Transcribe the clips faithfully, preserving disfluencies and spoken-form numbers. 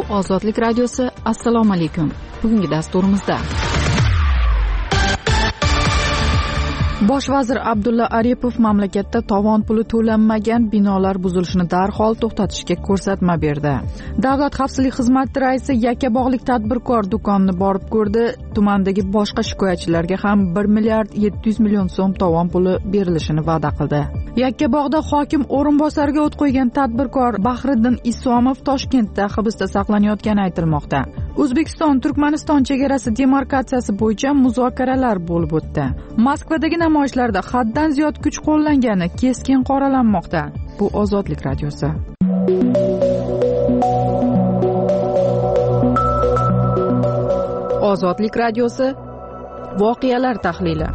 Ozodlik radiosi. Assalomu alaykum. Bugungi dasturimizda Bosh vazir Abdulla Aripov mamlakatda tovon puli to'lanmagan binolar buzilishini darhol to'xtatishga ko'rsatma berdi. Davlat xavfsizlik xizmati raisi Yakkabog'lik tadbirkor do'konini borib ko'rdi. Tumandagi boshqa shikoyatchilarga ham bir milliard yetti yuz million so'm tovon puli berilishini va'da qildi. Yakkabog'da hokim o'rinbosariga o't qo'ygan tadbirkor Bahriddin Isomov Toshkentda hibsda saqlanayotgani aytilmoqda. O'zbekiston Turkmaniston chegarasi demarkatsiyasi bo'yicha muzokaralar bo'lib o'tdi. Moskvadagi namoyishlarda haddan ziyod kuch qo'llangani keskin qoralanmoqda. Bu Ozodlik radiosi. Ozodlik radiosi voqealar tahlili.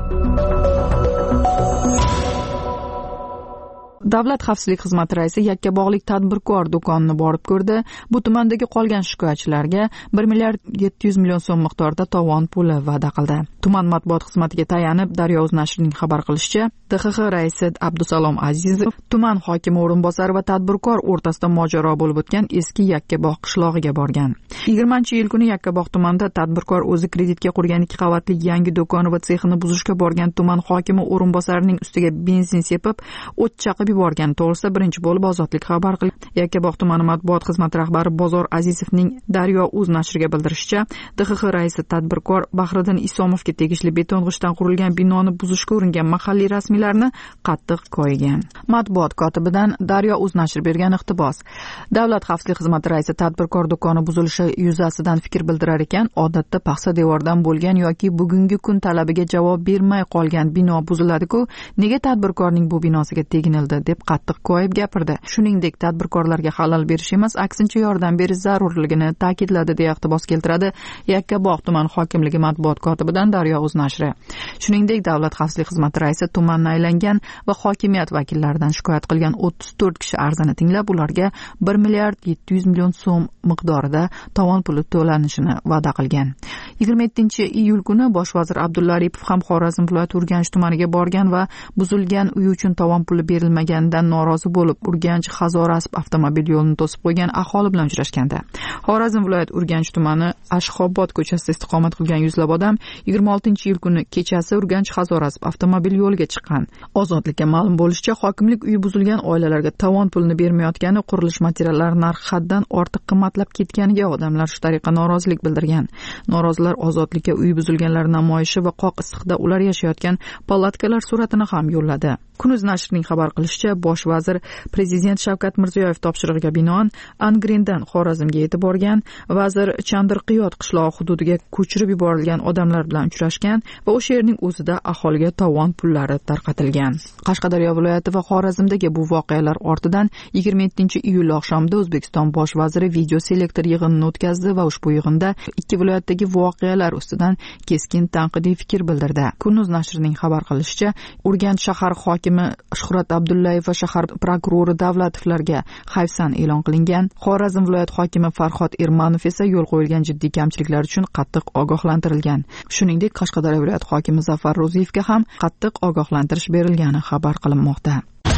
Davlat xavfsizlik xizmati raisi Yakkabog'lik tadbirkor do'konini borib ko'rdi. Bu tumandagi qolgan shikoyatchilarga bir milliard yetti yuz million so'm miqdorida tovon puli va'da qildi. Tuman matbuot xizmatiga tayanib Daryo.uz nashrining xabar qilishicha, D X X raisi Abdusalom Azizov tuman hokimi o'rinbosari va tadbirkor o'rtasida mojaro bo'lib o'tgan eski Yakkabog' qishlog'iga borgan. yigirmanchi iyul kuni Yakkabog' tumanida tadbirkor o'zi kreditga qurgan ikki qavatli yangi do'koni va sexini buzishga borgan tuman hokimi o'rinbosarining ustiga benzin sepib, o't chaqib yuborgan to'g'risida birinchi bo'lib Ozodlik xabar qildi. Yakkabog' tumani matbuot xizmati rahbari Bozor Azizovning Daryo.uz nashriga bildirishicha, D X X raisi tadbirkor Bahriddin Isomovga tegishli beton g'ishtdan qurilgan binoni buzishga uringan mahalliy rasmiylarni qattiq koyigan. Matbuot kotibidan Daryo.uz nashri bergan iqtibos. Davlat xavfsizlik xizmati raisi tadbirkor do'koni buzilishi yuzasidan fikr bildirar ekan, odatda paxsa devordan bo'lgan yoki bugungi kun talabiga javob bermay qolgan bino buziladi-ku, nega tadbirkorning bu binosiga teginildi deb qattiq koyib gapirdi. Shuningdek, tadbirkorlarga xalal berish emas, aksincha yordam berish zarurligini ta'kidladi deya iqtibos keltiradi Yakkabog' tuman hokimligi matbuot kotibidan Daryo.uz nashri. Shuningdek, davlat xavfsizlik xizmati raisi tumanni aylangan va hokimiyat vakillaridan shikoyat qilgan o'ttiz to'rt kishi arzini tinglab, ularga bir milliard yetti yuz million so'm miqdorida tovon puli to'lanishini va'da qilgan. yigirma yettinchi iyul kuni bosh vazir Abdulla Aripov ham Xorazm viloyati Urganch tumaniga borgan va buzilgan uy uchun tovon puli berilmaganidan norozi bo'lib, Urganch Hazorasp avtomobil yo'lini to'sib qo'ygan aholi bilan uchrashganda. Xorazm viloyati Urganch tumani Ashxobod ko'chasida istiqomat qilgan yuzlab odam yigirma oltinchi iyul kuni kechasi Urganch Hazorasp avtomobil yo'liga chiqqan. Ozodlikka ma'lum bo'lishicha, hokimlik uyi buzilgan oilalarga tovon pulini bermayotgani, qurilish materiallari narxi haddan ortiq qimmatlab ketganiga odamlar shu tariqa norozilik bildirgan. Norozilar Ozodlikka uy buzilganlar namoyishi va qoq issiqda ular yashayotgan palatkalar suratini ham yo'lladi. Kunuz nashrining xabar qilishicha, bosh vazir Prezident Shavkat Mirziyoyev topshirig'iga binoan Angrendan Xorazmga yetib borgan. Vazir Chandirqiyot qishlog'i hududiga ko'chirib yuborilgan odamlar bilan uchrashgan va o'sha yerning o'zida aholiga tovon pullari tarqatilgan. Qashqadaryo viloyati va Xorazmdagi bu voqealar ortidan yigirma yettinchi iyul oqshomida O'zbekiston bosh vaziri video selektor yig'inini o'tkazdi va ushbu yig'inda ikki viloyatdagi voqealar ustidan keskin tanqidiy fikr bildirdi. Kunuz nashrining xabar qilishicha, Urganch shahar hokimi Shuhrat Abdullayev va shahar prokurori Davlatovlarga hayfsan e'lon qilingan. Xorazm viloyat hokimi Farhod Ermanov esa yo'l qo'yilgan jiddiy kamchiliklar uchun qattiq ogohlantirilgan. Shuningdek, Qashqadaryo viloyat hokimi Zafar Ro'ziyevga ham qattiq ogohlantirish berilgani xabar qilinmoqda.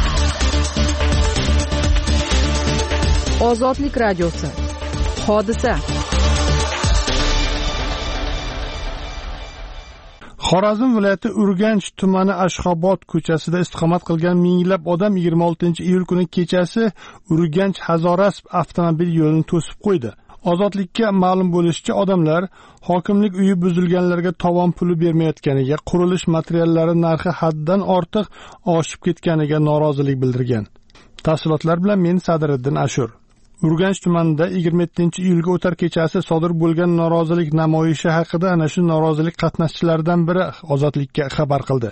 Ozodlik radiosi. Hodisa. Xorazm viloyati Urganch tumani Ashxobod ko'chasida istiqomat qilgan minglab odam yigirma oltinchi iyul kuni kechasi Urganch Hazorasp avtomobil yo'lini to'sib qo'ydi. Ozodlikka ma'lum bo'lishicha, odamlar hokimlik uyi buzilganlarga tovon puli bermayotganiga, qurilish materiallari narxi haddan ortiq oshib ketganiga norozilik bildirgan. Tafsilotlar bilan men Sadriddin Ashur. Urganch tumanida yigirma yettinchi iyulga o'tar kechasi sodir bo'lgan norozilik namoyishi haqida ana shu norozilik qatnashchilaridan biri Ozodlikka xabar qildi.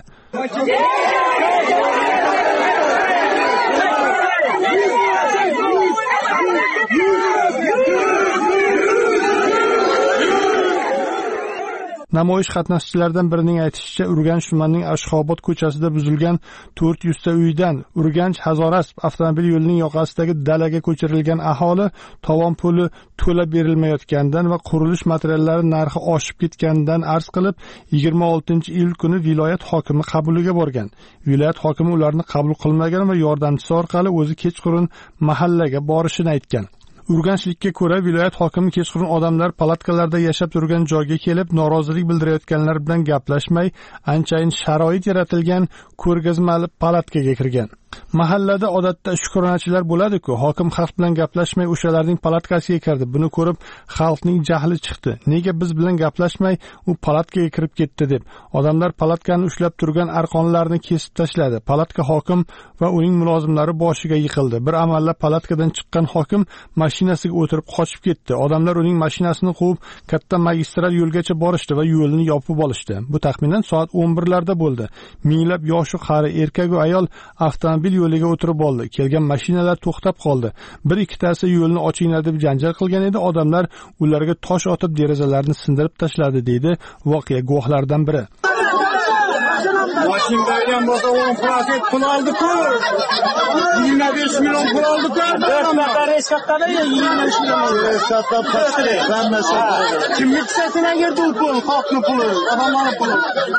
Namoyish qatnashchilaridan birining aytishicha, Urganch tumanining Ashxobod ko'chasida buzilgan to'rt yuz ta uydan Urganch Hazorasp avtomobil yo'lining yoqasidagi dalaga ko'chirilgan aholi tovon puli to'lab berilmayotganidan va qurilish materiallari narxi oshib ketganidan arz qilib, yigirma oltinchi iyul kuni viloyat hokimi qabuliga borgan. Viloyat hokimi ularni qabul qilmagan va yordamchisi orqali o'zi kechqurun mahallaga borishini aytgan. Urganchlikka ko'ra, viloyat hokimi kechqurun odamlar palatkalarda yashab turgan joyga kelib, norozilik bildirayotganlar bilan gaplashmay, anchayin sharoit yaratilgan ko'rgazmali palatkaga kirgan. Mahallada odatda shukronachilar bo'ladi-ku, hokim xalq bilan gaplashmay o'shalarning palatkasiga kirdi. Buni ko'rib, xalqning jahli chiqdi. Nega biz bilan gaplashmay u palatkaga kirib ketdi deb. Odamlar palatkani ushlab turgan arqonlarni kesib tashladi. Palatka hokim va uning mulozimlari boshiga yiqildi. Bir amallab palatkadan chiqqan hokim mashinasiga o'tirib qochib ketdi. Odamlar uning mashinasini quvib, katta magistral yo'lgacha borishdi va yo'lni yopib olishdi. Bu taxminan soat o'n birlarda bo'ldi. Minglab yosh qari, erkak va ayol avtomobil yo'liga o'tirib oldi. Kelgan mashinalar to'xtab qoldi. Bir ikkitasi yo'lni ochinglar deb janjal qilgan edi. Odamlar ularga tosh otib, derazalarni sindirib tashladi, deydi voqea guvohlaridan biri. Mashinadan bo'lsa o'n prosent pul oldi-ku. yigirma besh million pul oldi-ku. Reskattada yigirma besh million. Reskatta pastri. Kimlik sesine girdi u pul, xalqning puli, odamlarning puli.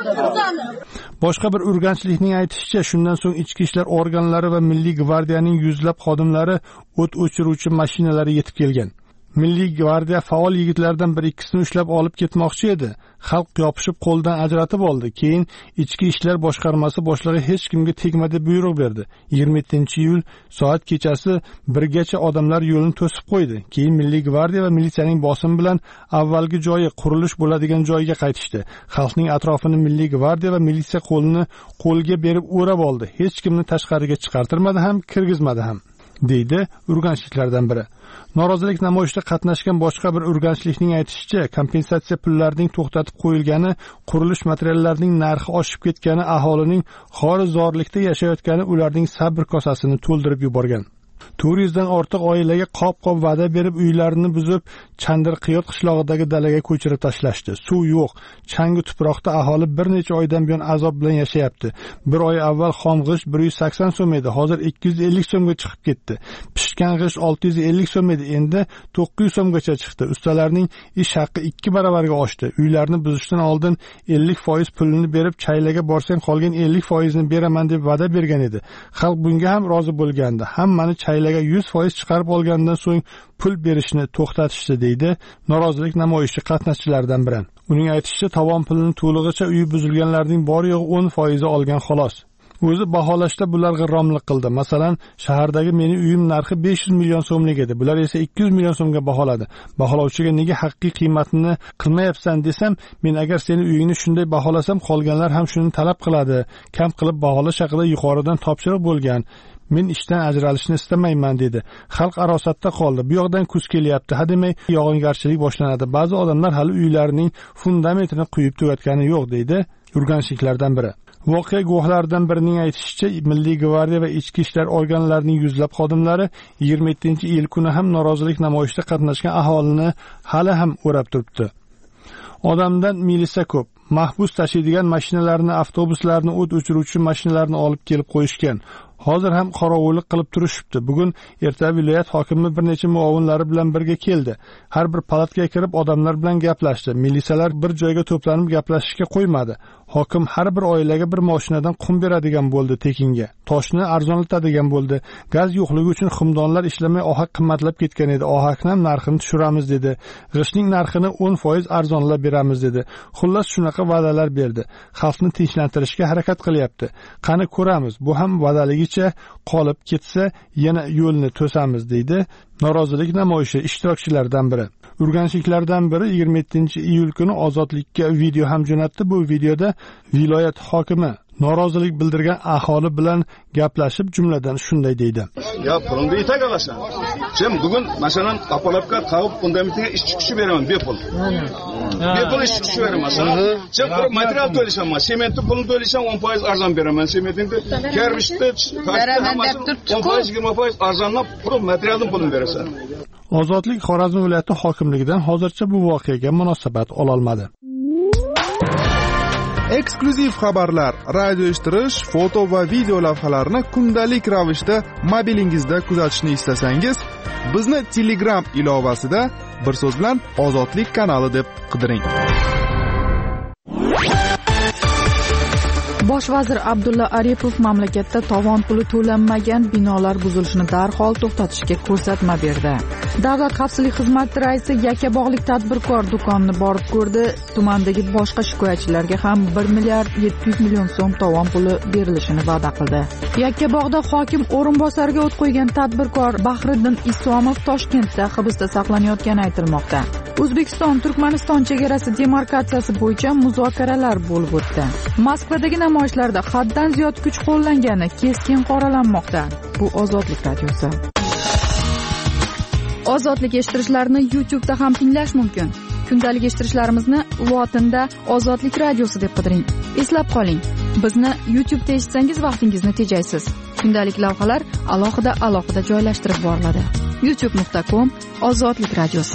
Boshqa bir urganchlikning aytishicha, shundan so'ng ichki ishlar organlari va Milliy gvardiyaning yuzlab xodimlari o't o'chiruvchi mashinalari yetib kelgan. Milliy gvardiya faol yigitlardan bir ikkisini ushlab olib ketmoqchi edi. Xalq yopishib qo'ldan ajratib oldi. Keyin ichki ishlar boshqarmasi boshlig'i hech kimga tegma deb buyruq berdi. yigirma yettinchi iyul soat kechasi birgacha odamlar yo'lni to'sib qo'ydi. Keyin Milliy gvardiya va militsiyaning bosim bilan avvalgi joyi, qurilish bo'ladigan joyga qaytishdi. Xalqning atrofini Milliy gvardiya va militsiya qo'lini qo'lga berib o'rab oldi. Hech kimni tashqariga chiqartirmadi ham, kirgizmadi ham, deydi urganchliklardan biri. Norozilik namoyishida qatnashgan boshqa bir urganchlikning aytishicha, kompensatsiya pullarining to'xtatib qo'yilgani, qurilish materiallarining narxi oshib ketgani, aholining xorizorlikda yashayotgani ularning sabr kosasini to'ldirib yuborgan. to'rt yuz dan ortiq oilaga qop-qop va'da berib, uylarini buzib, Chandirqiyot qishlog'idagi dalaga ko'chirib tashlashdi. Suv yo'q. Changi tuproqda aholi bir necha oydan buyon azob bilan yashayapti. Bir oy avval xom g'isht bir yuz sakson so'm edi, hozir ikki yuz ellik so'mga chiqib ketdi. Pishgan g'isht olti yuz ellik so'm edi, endi to'qqiz yuz so'mgacha chiqdi. Ustalarning ish haqqi ikki baravarga oshdi. Uylarni buzishdan oldin ellik foiz pulini berib, chaylaga borsang qolgan ellik foizini beraman deb va'da bergan edi. Xalq bunga ham rozi bo'lgandi. Hammani chaylaga yuz foiz chiqarib olgandan so'ng pul berishni to'xtatishdi, deydi norozilik namoyishi qatnashchilaridan biri. Uning aytishicha, tovon pulini to'lig'icha uyi buzilganlarning bor yo'g'i o'n foiz olgan xolos. O'zi baholashda bular g'irromlik qildi. Masalan, shahardagi mening uyim narxi besh yuz million so'mlik edi. Bular esa ikki yuz million so'mga baholadi. Baholovchiga nega haqiqiy qiymatini qilmayapsan desam, men agar seni uyingni shunday baholasam, qolganlar ham shuni talab qiladi. Kam qilib baholash haqida yuqoridan topshiriq bo'lgan. Men ishdan ajralishni istamayman, dedi. Xalq arosatda qoldi. Bu yoqdan kuz kelyapti, hademay yog'ingarchilik boshlanadi. Ba'zi odamlar hali uylarining fundamentini quyib tugatgani yo'q, deydi urganchliklardan biri. Voqea guvohlaridan birining aytishicha, Milliy gvardiya va ichki ishlar organlarining yuzlab xodimlari yigirma yettinchi iyul kuni ham norozilik namoyishida qatnashgan aholini hali ham o'rab turibdi. Odamdan milisa ko'p. Mahbus tashiydigan mashinalarni, avtobuslarni, o't o'chiruvchi mashinalarni olib kelib qo'yishgan. Hozir ham qorovullik qilib turishibdi. Bugun erta viloyat hokimi bir necha muovinlari bilan birga keldi. Har bir palatkaga kirib odamlar bilan gaplashdi. Militsiyalar bir joyga to'planib gaplashishga qo'ymadi. Hokim har bir oilaga bir mashinadan qum beradigan bo'ldi tekinga. Toshni arzonlatadigan bo'ldi. Gaz yo'qligi uchun xumdonlar ishlamay ohak qimmatlab ketgan edi. Ohakni ham narxini tushiramiz dedi. G'ishtning narxini o'n foiz arzonlab beramiz dedi. Xullas shunaqa va'dalar berdi. Xalqni tinchlantirishga harakat qilyapti. Qani ko'ramiz. Bu ham va'daligicha qolib ketsa, yana yo'lni to'samiz, deydi norozilik namoyishi ishtirokchilaridan biri. Urganchliklardan biri yigirma yettinchi iyul kuni Ozodlikka video ham jo'natdi. Bu videoda viloyat hokimi norozilik bildirgan aholi bilan gaplashib, jumladan shunday deydi. Ya pulingni yetak olasan. Sen bugun masalan Qapolavka qavib fundamentiga ishchi kuchi beraman, bepul. Bepul ishchi kuchi beraman. Sen material to'laysan, sementni pulini to'laysan, o'n foiz arzon beraman. Sementni, kervishni, o'n foiz yigirma foiz arzonlab pul materialning pulini berasan. Ozodlik Xorazm viloyati hokimligidan hozircha bu voqeaga munosabat ola olmadi. Eksklyuziv xabarlar, radio eshittirish, foto va video lavhalarni kundalik ravishda mobilingizda kuzatishni istasangiz, bizni Telegram ilovasida bir so'z bilan Ozodlik kanali deb qidiring. Bosh vazir Abdulla Aripov mamlakatda tovon puli to'lanmagan binolar buzilishini darhol to'xtatishga ko'rsatma berdi. Davlat xavfsizlik xizmati raisi Yakkabog'lik tadbirkor do'konini borib ko'rdi. Tumandagi boshqa shikoyatchilarga ham bir milliard yetti yuz million so'm tovon puli berilishini va'da qildi. Yakkabog'da hokim o'rinbosariga o't qo'ygan tadbirkor Bahriddin Isomov Toshkentda hibsda saqlanayotgani aytilmoqda. O'zbekiston Turkmaniston chegarasi demarkatsiyasi bo'yicha muzokaralar bo'lib o'tdi. Moskvadagi namoyishlarda haddan ziyod kuch qo'llangani keskin qoralanmoqda. Bu Ozodlik radiosi. Ozodlik eshittirishlarni YouTube'da ham tinglash mumkin. Kundalik eshittirishlarimizni lotinda Ozodlik radiosi deb qidiring. Eslab qoling, bizni YouTube'da eshitsangiz vaqtingizni tejaysiz. Kundalik lavhalar alohida alohida joylashtirib boriladi. youtube nuqta com Ozodlik radiosi.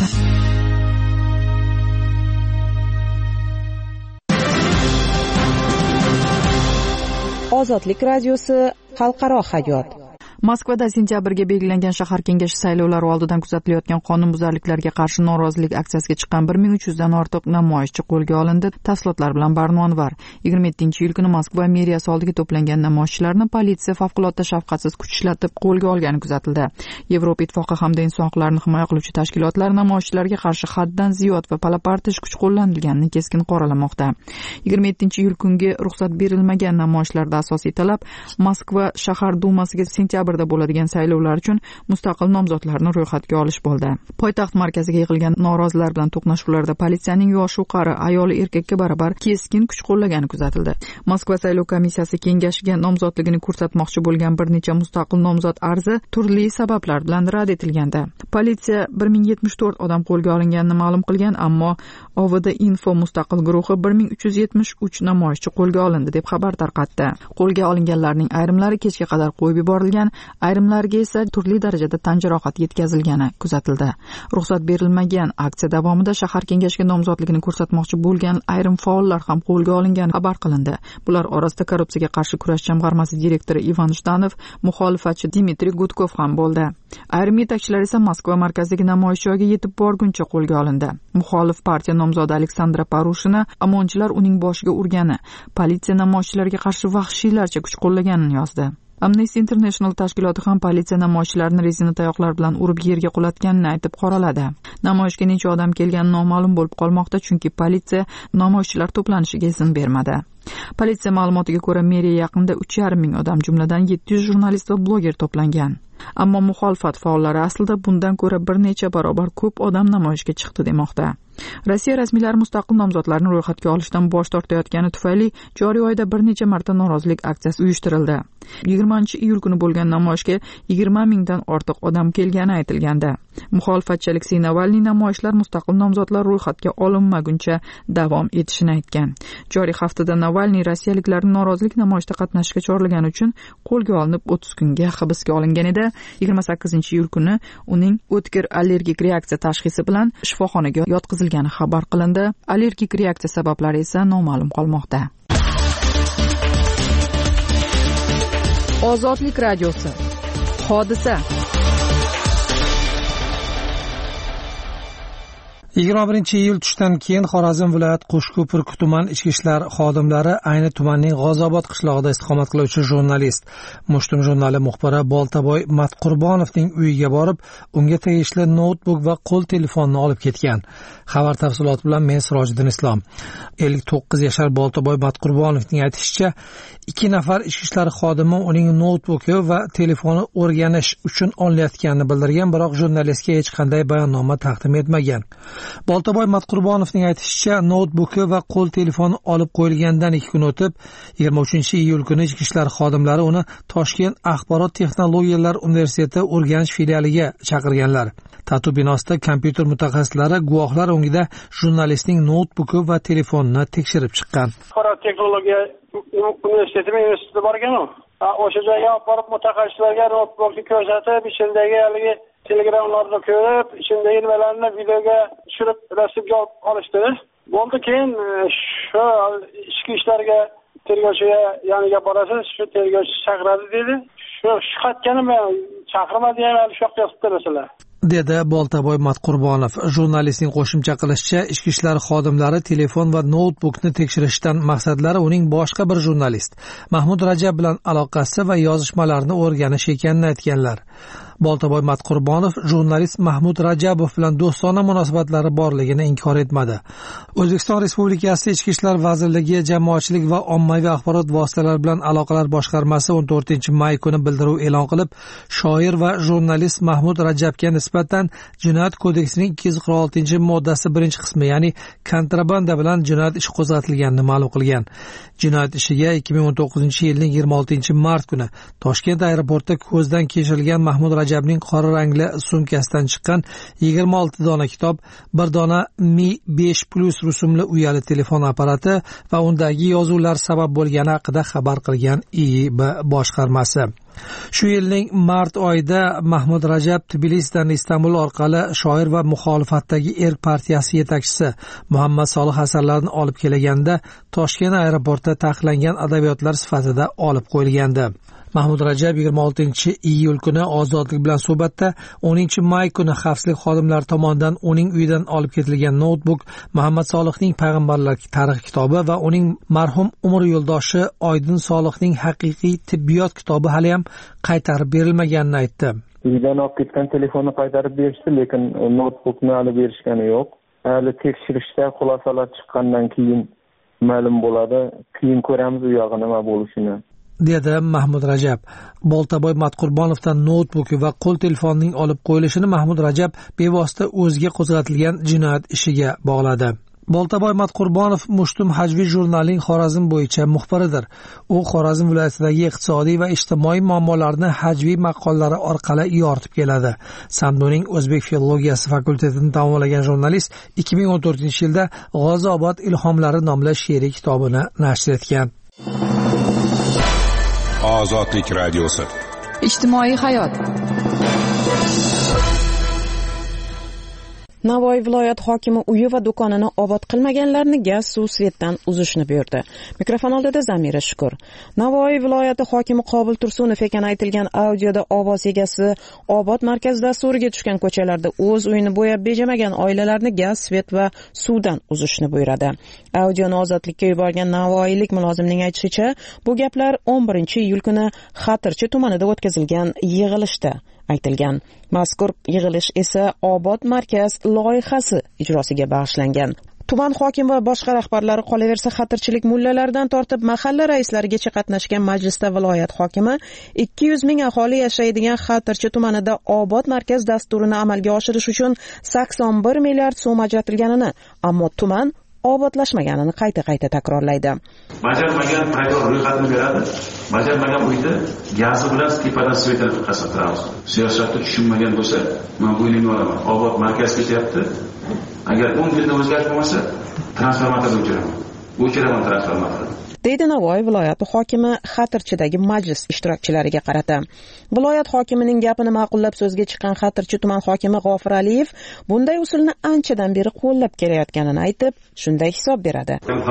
Ozodlik radiosi xalqaro hayot. Moskvada sentyabrga belgilangan shahar kengashi saylovlari oldidan kuzatilayotgan qonunbuzarliklarga qarshi norozilik aksiyasiga chiqqan bir ming uch yuz dan ortiq namoyishchi qo'lga olindi. Tafsilotlar bilan Barnon var. yigirma yettinchi iyul kuni Moskva meriyasi oldiga to'plangan namoyishchilarni politsiya favqulodda shafqatsiz kuch ishlatib qo'lga olgani kuzatildi. Yevropa ittifoqi hamda inson huquqlarini himoya qiluvchi tashkilotlar namoyishchilarga qarshi haddan ziyod va palapartish kuch qo'llanilganini keskin qoralamoqda. yigirma yettinchi iyul kungi ruxsat berilmagan namoyishlarda asosiy talab Moskva shahar dumasiga sentyabr da bo'ladigan saylovlar uchun mustaqil nomzodlarni ro'yxatga olish bo'ldi. Poytaxt markaziga yig'ilgan norozilar bilan to'qnashuvlarda politsiyaning yoshi qari ayoli erkakka barabar keskin kuch qo'llagani kuzatildi. Moskva saylov komissiyasi kengashiga nomzodligini ko'rsatmoqchi bo'lgan bir necha mustaqil nomzod arzi turli sabablar bilan rad etilgandi. Politsiya bir ming yetmish to'rt odam qo'lga olinganini ma'lum qilgan, ammo O V D Info mustaqil guruhi bir ming uch yuz yetmish uch namoyishchi qo'lga olindi deb xabar tarqatdi. Qo'lga olinganlarning ayrimlari kechga qadar qo'yib yuborilgan, ayrimlarga esa turli darajada tan jarohat yetkazilgani kuzatildi. Ruxsat berilmagan aksiya davomida shahar kengashiga nomzodligini ko'rsatmoqchi bo'lgan ayrim faollar ham qo'lga olingani xabar qilindi. Bular orasida korrupsiyaga qarshi kurash jamg'armasi direktori Ivan Shtanov, muxolifatchi Dmitriy Gudkov ham bo'ldi. Ayrim yetakchilar esa Moskva markazidagi namoyish joyiga yetib borguncha qo'lga olindi. Muxolif partiya nomzodi Aleksandra Parushina omonchilar uning boshiga urgani, politsiya namoyishchilarga qarshi vahshiylarcha kuch qo'llaganini yozdi. Amnesty International tashkiloti ham politsiya namoyishchilarni rezina tayoqlar bilan urib yerga qulatganini aytib qoraladi. Namoyishga necha odam kelgani noma'lum bo'lib qolmoqda, chunki politsiya namoyishchilar to'planishiga izn bermadi. Politsiya ma'lumotiga ko'ra, meriya yaqinida uch yarim ming odam, jumladan yetti yuz jurnalist va bloger to'plangan. Ammo muxolifat faollari aslida bundan ko'ra bir necha barobar ko'p odam namoyishga chiqdi demoqda. Rossiya rasmiylari mustaqil nomzodlarni ro'yxatga olishdan bosh tortayotgani tufayli joriy oyda bir necha marta norozilik aksiyasi uyushtirildi. yigirmanchi iyul kuni bo'lgan namoyishga yigirma mingdan ortiq odam kelgani aytilgandi. Muxolifatchi Aleksey Navalniy namoyishlar mustaqil nomzodlar ro'yxatga olinmaguncha davom etishini aytgan. Joriy haftada Navalniy rossiyaliklarni norozilik namoyishida qatnashishga chorlagani uchun qo'lga olinib o'ttiz kunga hibsga olingan edi. yigirma sakkizinchi iyul kuni uning o'tkir allergik reaksiya tashxisi bilan shifoxonaga yotqizilgani xabar qilindi. Allergik reaksiya sabablari esa noma'lum qolmoqda. Ozodlik radiosi. Hodisa. yigirma birinchi iyul tushdan keyin Xorazm viloyat Qo'shko'pir tuman ichki ishlar xodimlari ayni tumanning G'ozobod qishlog'ida istiqomat qiluvchi jurnalist, Mushtum jurnali muxbiri Boltaboy Matqurbonovning uyiga borib, unga tegishli noutbuk va qo'l telefonini olib ketgan. Xabar tafsiloti bilan men Sirojiddin Islom. ellik to'qqiz yashar Boltaboy Matqurbonovning aytishicha, ikki nafar ichki ishlar xodimi uning noutbuki va telefoni o'rganish uchun olinayotganini bildirgan, biroq jurnalistga hech qanday bayonnoma taqdim etmagan. Boltaboy Matqurbonovning aytishicha, noutbuki va qo'l telefoni olib qo'yilgandan ikki kun o'tib, yigirma uchinchi iyul kuni ichki ishlar xodimlari uni Toshkent axborot texnologiyalari universiteti Urganch filialiga chaqirganlar. Tatu binosida kompyuter mutaxassislari guvohlar o'ngida jurnalistning noutbuki va telefonini tekshirib chiqqan. Axborot texnologiya universitetiga universitetga borgan-ku. O'sha joyga olib borib mutaxassislarga noutbukni ko'rsatib, ichidagi haligi telegramlarni ko'rib, ichidagi nimalarni videoga tushirib rasmga olishdi. Bo'ldi, keyin shu ichki ishlarga tergovchiga yoniga borasiz, shu tergovchi chaqiradi dedi. Shu shu xatgani men chaqirmadi, ham shu yoqqa yozibdi masalan. dedi Boltaboy Matqurbonov. Jurnalistning qo'shimcha qilishicha, ichki ishlar xodimlari telefon va noutbukni tekshirishdan maqsadlari uning boshqa bir jurnalist Mahmud Rajab bilan aloqasi va yozishmalarini o'rganish ekanini aytganlar. Boltaboy Matqurbonov jurnalist Mahmud Rajabov bilan do'stona munosabatlari borligini inkor etmadi. O'zbekiston Respublikasi Ichki ishlar vazirligi Jamoatchilik va ommaviy axborot vositalari bilan aloqalar boshqarmasi o'n to'rtinchi may kuni bildiruv e'lon qilib, shoir va jurnalist Mahmud Rajabga nisbatan Jinoyat kodeksining ikki yuz qirq oltinchi moddasi birinchi qismi, ya'ni kontrabanda bilan jinoyat ishi qo'zg'atilganini ma'lum qilgan. Jinoyat ishiga ikki ming o'n to'qqizinchi yilning yigirma oltinchi mart kuni Toshkent aeroportida ko'zdan kechirilgan Mahmud Rajabning qora rangli sumkasidan chiqqan yigirma olti dona kitob, bir dona Mi besh plus rusumli uyali telefon apparati va undagi yozuvlar sabab bo'lgani haqida xabar qilgan I I B boshqarmasi. Shu yilning mart oyida Mahmud Rajab Tbilisidan Istanbul orqali shoir va muxolifatdagi Erk partiyasi yetakchisi Muhammad Solih asarlarini olib kelganda Toshkent aeroportida taqiqlangan adabiyotlar sifatida olib qo'yilgandi. Mahmud Rajab yigirma oltinchi iyul kuni Ozodlik bilan suhbatda o'ninchi may kuni xavfsizlik xodimlari tomonidan uning uyidan olib ketilgan noutbuk, Muhammad Solihning Payg'ambarlar tarixi kitobi va uning marhum umr yo'ldoshi Oydin Solihning haqiqiy tibbiyot kitobi hali ham qaytarib berilmaganini aytdi. Uydan olib ketgan telefonni qaytarib berishdi, lekin noutbukni hali berishgani yo'q. Hali tekshirishda xulosalar chiqqandan keyin ma'lum bo'ladi. Keyin ko'ramiz u yog'i nima bo'lishini. dedi Mahmud Rajab. Boltaboy Matqurbonovdan noutbuk va qo'l telefonining olib qo'yilishini Mahmud Rajab bevosita o'ziga qo'zg'atilgan jinoyat ishiga bog'ladi. Boltaboy Matqurbonov Mushtum Hajviy jurnalining Xorazm bo'yicha muxbiridir. U Xorazm viloyatidagi iqtisodiy va ijtimoiy muammolarni Hajviy maqollari orqali yoritib keladi. Samduning O'zbek filologiyasi fakultetini tamomlagan jurnalist ikki ming o'n to'rtinchi yilda G'oziobod ilhomlari nomli she'riy kitobini nashr etgan. Ozodlik radiosi. Ijtimoiy hayot. Navoiy viloyat hokimi uyi va do'konini obod qilmaganlarni gaz, suv, svetdan uzishni buyurdi. Mikrofon oldida Zamira Shukur. Navoiy viloyati hokimi Qobil Tursunov ekan aytilgan audioda ovoz egasi obod markaz dasturiga tushgan ko'chalarda o'z uyini bo'yab bejamagan oilalarni gaz, svet va suvdan uzishni buyuradi. Audioni ozodlikka yuborgan navoiylik mulozimning aytishicha, bu gaplar o'n birinchi iyul kuni Xatirchi tumanida o'tkazilgan yig'ilishda aytilgan. Mazkur yig'ilish esa obod markaz loyihasi ijrosiga bag'ishlangan. Tuman hokimi va boshqa rahbarlari qolaversa xatirchilik mullalaridan tortib mahalla raislarigacha qatnashgan majlisda viloyat hokimi ikki yuz ming aholi yashaydigan Xatirchi tumanida obod markaz dasturini amalga oshirish uchun sakson bir milliard so'm ajratilganini, ammo tuman obodlashmaganini qayta-qayta takrorlaydi. Bajarmagan maydon ro'yxatini beradi. Bajarmagan uyda gazi bilan tepadan svetdan qasattiramiz. Siyosatni tushunmagan bo'lsa, men o'ylayman olaman. Obod markaz ketyapti. Agar o'n yilda o'zgarish bo'lmasa, transformatorni o'chiraman. O'chiraman transformatorni. deydi Navoiy viloyati hokimi Xatirchidagi majlis ishtirokchilariga qarata. Viloyat hokimining gapini ma'qullab so'zga chiqqan Xatirchi tuman hokimi G'ofir Aliyev bunday usulni anchadan beri qo'llab kelayotganini aytib, shunday hisob beradi.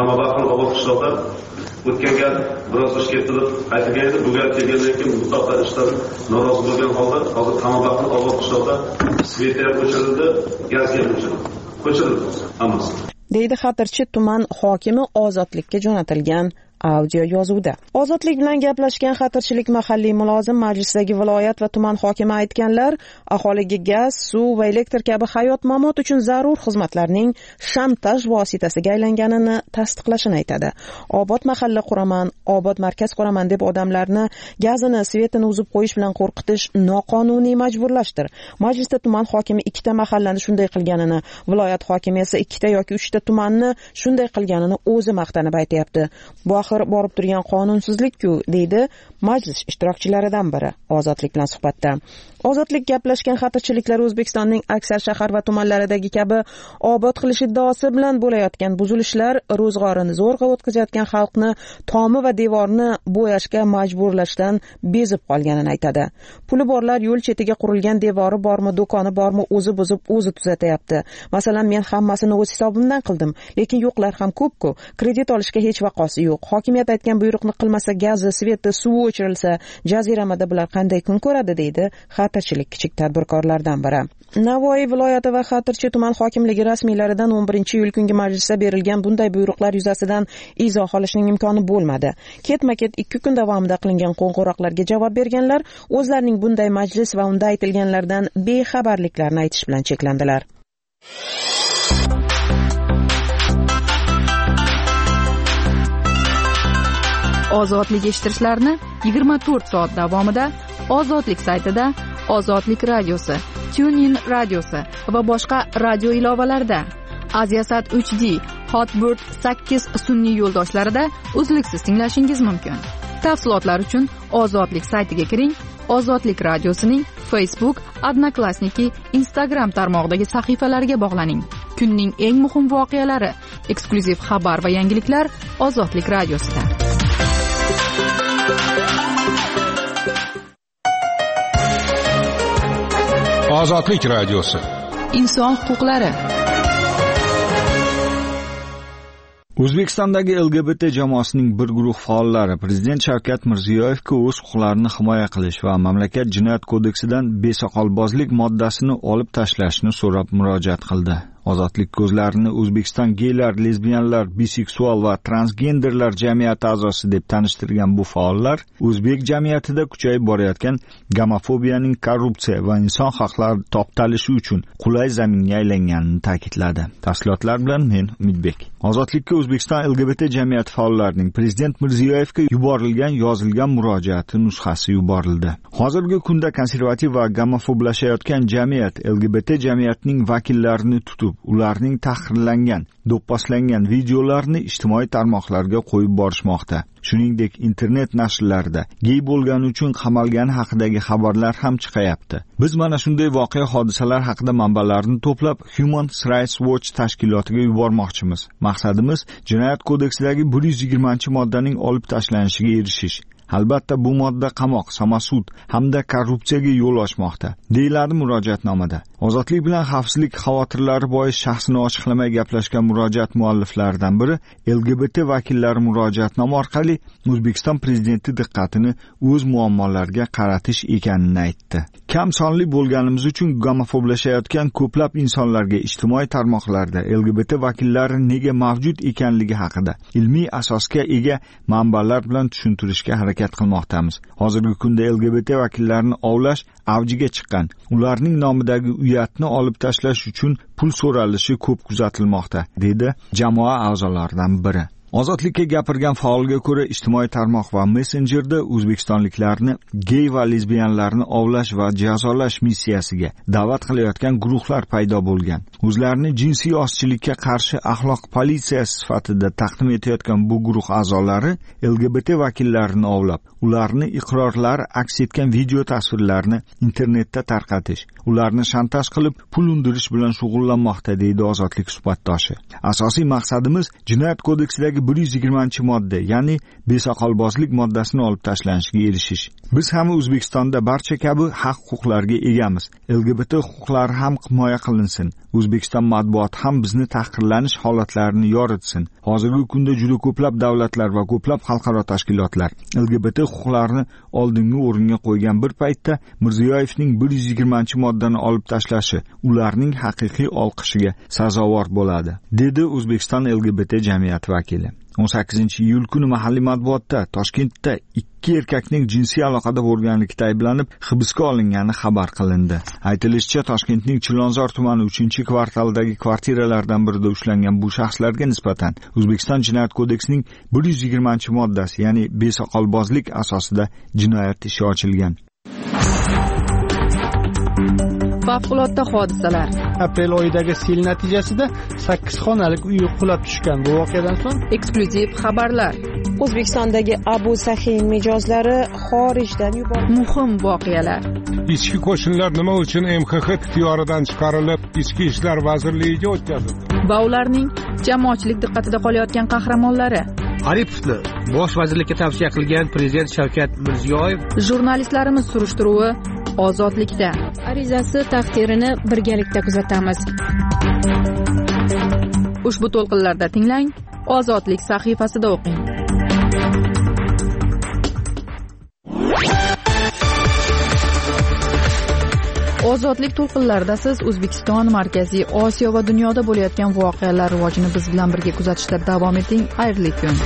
O'tgan gal biroz ish ketilib aytilgandi, bu gal kelgandan keyin mutlaqo ishlar norozi bo'lgan holda hozir Qamabaqni obod qishloqda svet o'chirildi, gaz o'chirildi. O'chirildi hammasi. deydi Xatirchi tuman hokimi ozodlikka jo'natilgan audio yozuvda. Ozodlik bilan gaplashgan Xatirchilik mahalliy mulozim majlisdagi viloyat va tuman hokimi aytganlar aholiga gaz, suv va elektr kabi hayot-mamot uchun zarur xizmatlarning shantaj vositasiga aylanganini tasdiqlashini aytadi. Obod mahalla quraman, obod markaz quraman deb odamlarni gazini, svetini uzib qo'yish bilan qo'rqitish noqonuniy majburlashdir. Majlisda tuman hokimi ikkita mahallani shunday qilganini, viloyat hokimi esa ikkita yoki uchta tumanni shunday qilganini o'zi maqtanib aytayapti. Bu axir borib turgan qonunsizlik-ku, deydi majlis ishtirokchilaridan biri ozodlik bilan suhbatda. Ozodlik gaplashgan xatirchiliklar O'zbekistonning aksar shahar va tumanlaridagi kabi obod qilish iddaosi bilan bo'layotgan buzilishlar ro'zg'orini zo'rg'a o'tkazayotgan xalqni tomi va devorni bo'yashga majburlashdan bezib qolganini aytadi. Puli borlar yo'l chetiga qurilgan devori bormi, do'koni bormi o'zi buzib, o'zi tuzatyapti. Masalan, men hammasini o'z hisobimdan qildim, lekin yo'qlar ham ko'p-ku. Kredit olishga hech vaqosi yo'q. hokimiyat aytgan buyruqni qilmasa gazi, sveti, suvi o'chirilsa, jaziramada bular qanday kun ko'radi, deydi Xatirchilik kichik tadbirkorlardan biri. Navoiy viloyati va Xatirchi tuman hokimligi rasmiylaridan o'n birinchi iyul kungi majlisda berilgan bunday buyruqlar yuzasidan izoh olishning imkoni bo'lmadi. Ketma-ket ikki kun davomida qilingan qo'ng'iroqlarga javob berganlar o'zlarining bunday majlis va unda aytilganlardan bexabarliklarini aytish bilan cheklandilar. Ozodlik eshittirishlarni yigirma to'rt soat davomida Ozodlik saytida, Ozodlik radiosi, TuneIn radiosi va boshqa radio ilovalarida, Aziasat uch D, Hotbird sakkiz sun'iy yo'ldoshlarida uzluksiz tinglashingiz mumkin. Tafsilotlar uchun Ozodlik saytiga kiring. Ozodlik radiosining Facebook, Odnoklassniki, Instagram tarmog'idagi sahifalariga bog'laning. Kunning eng muhim voqealari, eksklyuziv xabar va yangiliklar Ozodlik radiosida. Ozodlik radiosi. Inson huquqlari. O'zbekistondagi L G B T jamoasining bir guruh faollari Prezident Shavkat Mirziyoyevga o'z huquqlarini himoya qilish va mamlakat jinoyat kodeksidan besoqolbozlik moddasini olib tashlashni so'rab murojaat qildi. Ozodlik ko'zlarini O'zbekiston geylar, lesbiyanlar, biseksual va transgenderlar jamiyati a'zosi deb tanishtirgan bu faollar o'zbek jamiyatida kuchayib borayotgan gomofobiyaning korrupsiya va inson haqlari toptalishi uchun qulay zaminga aylanganini ta'kidladi. Tafsilotlar bilan men Umidbek. Ozodlikka O'zbekiston L G B T jamiyati faollarining Prezident Mirziyoyevga yuborilgan yozilgan murojaati nusxasi yuborildi. Hozirgi kunda konservativ va gomofoblashayotgan jamiyat L G B T jamiyatining vakillarini tutib, ularning tahqirlangan, do'pposlangan videolarini ijtimoiy tarmoqlarga qo'yib borishmoqda. Shuningdek, internet nashrlarida gey bo'lgani uchun qamalgani haqidagi xabarlar ham chiqayapti. Biz mana shunday voqea hodisalar haqida manbalarni to'plab Human Rights Watch tashkilotiga yubormoqchimiz. Maqsadimiz jinoyat kodeksidagi bir yuz yigirmanchi moddaning olib tashlanishiga erishish. Albatta bu modda qamoq, samasud hamda korrupsiyaga yo'l ochmoqda, deyiladi murojaatnomada. Ozodlik bilan xavfsizlik xavotirlari bois shaxsini ochiqlamay gaplashgan murojaat mualliflaridan biri L G B T vakillari murojaatnoma orqali O'zbekiston prezidenti diqqatini o'z muammolariga qaratish ekanini aytdi. Kam sonli bo'lganimiz uchun gomofoblashayotgan ko'plab insonlarga ijtimoiy tarmoqlarda L G B T vakillari nega mavjud ekanligi haqida ilmiy asosga ega manbalar bilan tushuntirishga harakat qilmoqdamiz. Hozirgi kunda L G B T vakillarini ovlash avjiga chiqqan. Ularning nomidagi uyatni olib tashlash uchun pul so'ralishi ko'p kuzatilmoqda, dedi jamoa a'zolaridan biri. Ozodlikka gapirgan faolga ko'ra ijtimoiy tarmoq va messenjerda o'zbekistonliklarni gey va lesbiyanlarni ovlash va jazolash missiyasiga da'vat qilayotgan guruhlar paydo bo'lgan. O'zlarini jinsiy ozchilikka qarshi axloq politsiyasi sifatida taqdim etayotgan bu guruh a'zolari L G B T vakillarini ovlab, ularni iqrorlari aks etgan video tasvirlarni internetda tarqatish, ularni shantaj qilib pul undirish bilan shug'ullanmoqda, deydi Ozodlik suhbatdoshi. Asosiy maqsadimiz jinoyat kodeksidagi bir yuz yigirmanchi modda, ya'ni besoqolbozlik moddasini olib tashlanishiga erishish. Biz ham O'zbekistonda barcha kabi haq-huquqlarga egamiz. L G B T huquqlari ham himoya qilinsin. O'zbekiston matbuoti ham bizni tahqirlanish holatlarini yoritsin. Hozirgi kunda juda ko'plab davlatlar va ko'plab xalqaro tashkilotlar L G B T huquqlarini oldingi o'ringa qo'ygan bir paytda Mirziyoyevning bir yuz yigirmanchi moddani olib tashlashi ularning haqiqiy olqishiga sazovor bo'ladi, dedi O'zbekiston L G B T jamiyati vakili. o'n sakkizinchi iyul kuni mahalliy matbuotda Toshkentda ikki erkakning jinsiy aloqada bo'lganlikda ayblanib hibsga olingani xabar qilindi. Aytilishicha, Toshkentning Chilonzor tumani uchinchi kvartalidagi kvartiralardan birida ushlangan bu shaxslarga nisbatan O'zbekiston jinoyat kodeksining bir yuz yigirmanchi moddasi, ya'ni besoqolbozlik asosida jinoyat ishi ochilgan. Favqulodda hodisalar. Aprel oyidagi sel natijasida sakkiz xonalik uy qulab tushgan. Bu voqeadan so'ng eksklyuziv xabarlar. O'zbekistondagi Abu Sahin mijozlari xorijdan yuborildi. Muhim voqealar. Ichki qo'shinlar nima uchun M X X ixtiyoridan chiqarilib, Ichki ishlar vazirligiga o'tkazildi? Va ularning jamoatchilik diqqatida qolayotgan qahramonlari. Aripovni bosh vazirlikka tavsiya qilgan Prezident Shavkat Mirziyoyev. Jurnalistlarimiz surishtiruvi Ozodlikda. Arizasi taqdirini birgalikda kuzatamiz. Ushbu to'lqinlarda tinglang, Ozodlik sahifasida o'qing. ozodlik to'lqinlarida siz O'zbekiston, Markaziy Osiyo va dunyoda bo'layotgan voqealar rivojini biz bilan birga kuzatishda davom eting. Xayrli kun.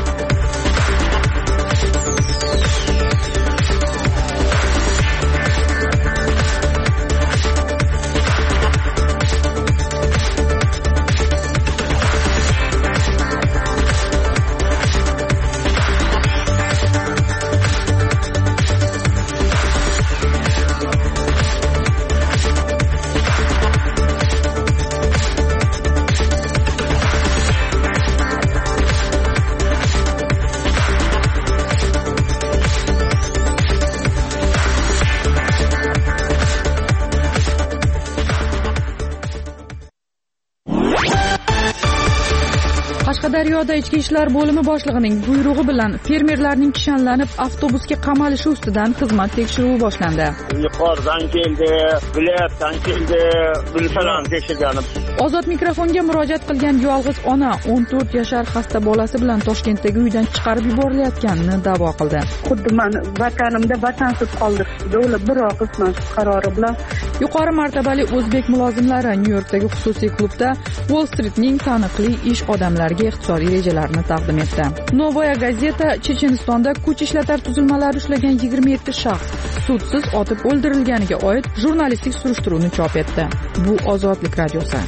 Qashqadaryoda Ichki ishlar bo'limi boshlig'ining buyrug'i bilan fermerlarning kishanlanib avtobusga qamalishi ustidan xizmat tekshiruvi boshlandi. Yuqoridan keldi, viloyatdan keldi, bilfalan tekshirganib. Ozod mikrofonga murojaat qilgan yolg'iz ona o'n to'rt yashar xasta bolasi bilan Toshkentdagi uydan chiqarib yuborilayotganini da'vo qildi. Xuddi men vatanimda vatansiz qoldik. Davlat biroq qisman qarori bilan yuqori martabali o'zbek mulozimlari Nyu-Yorkdagi xususiy klubda Wall Streetning taniqli ish odamlariga iqtisodiy rejalarini taqdim etdi. Novaya gazeta Chechenistonda kuch ishlatar tuzilmalari ushlagan yigirma yetti shaxs sudsiz otib o'ldirilganiga oid jurnalistik surishtiruvni chop etdi. Bu Ozodlik radiosi.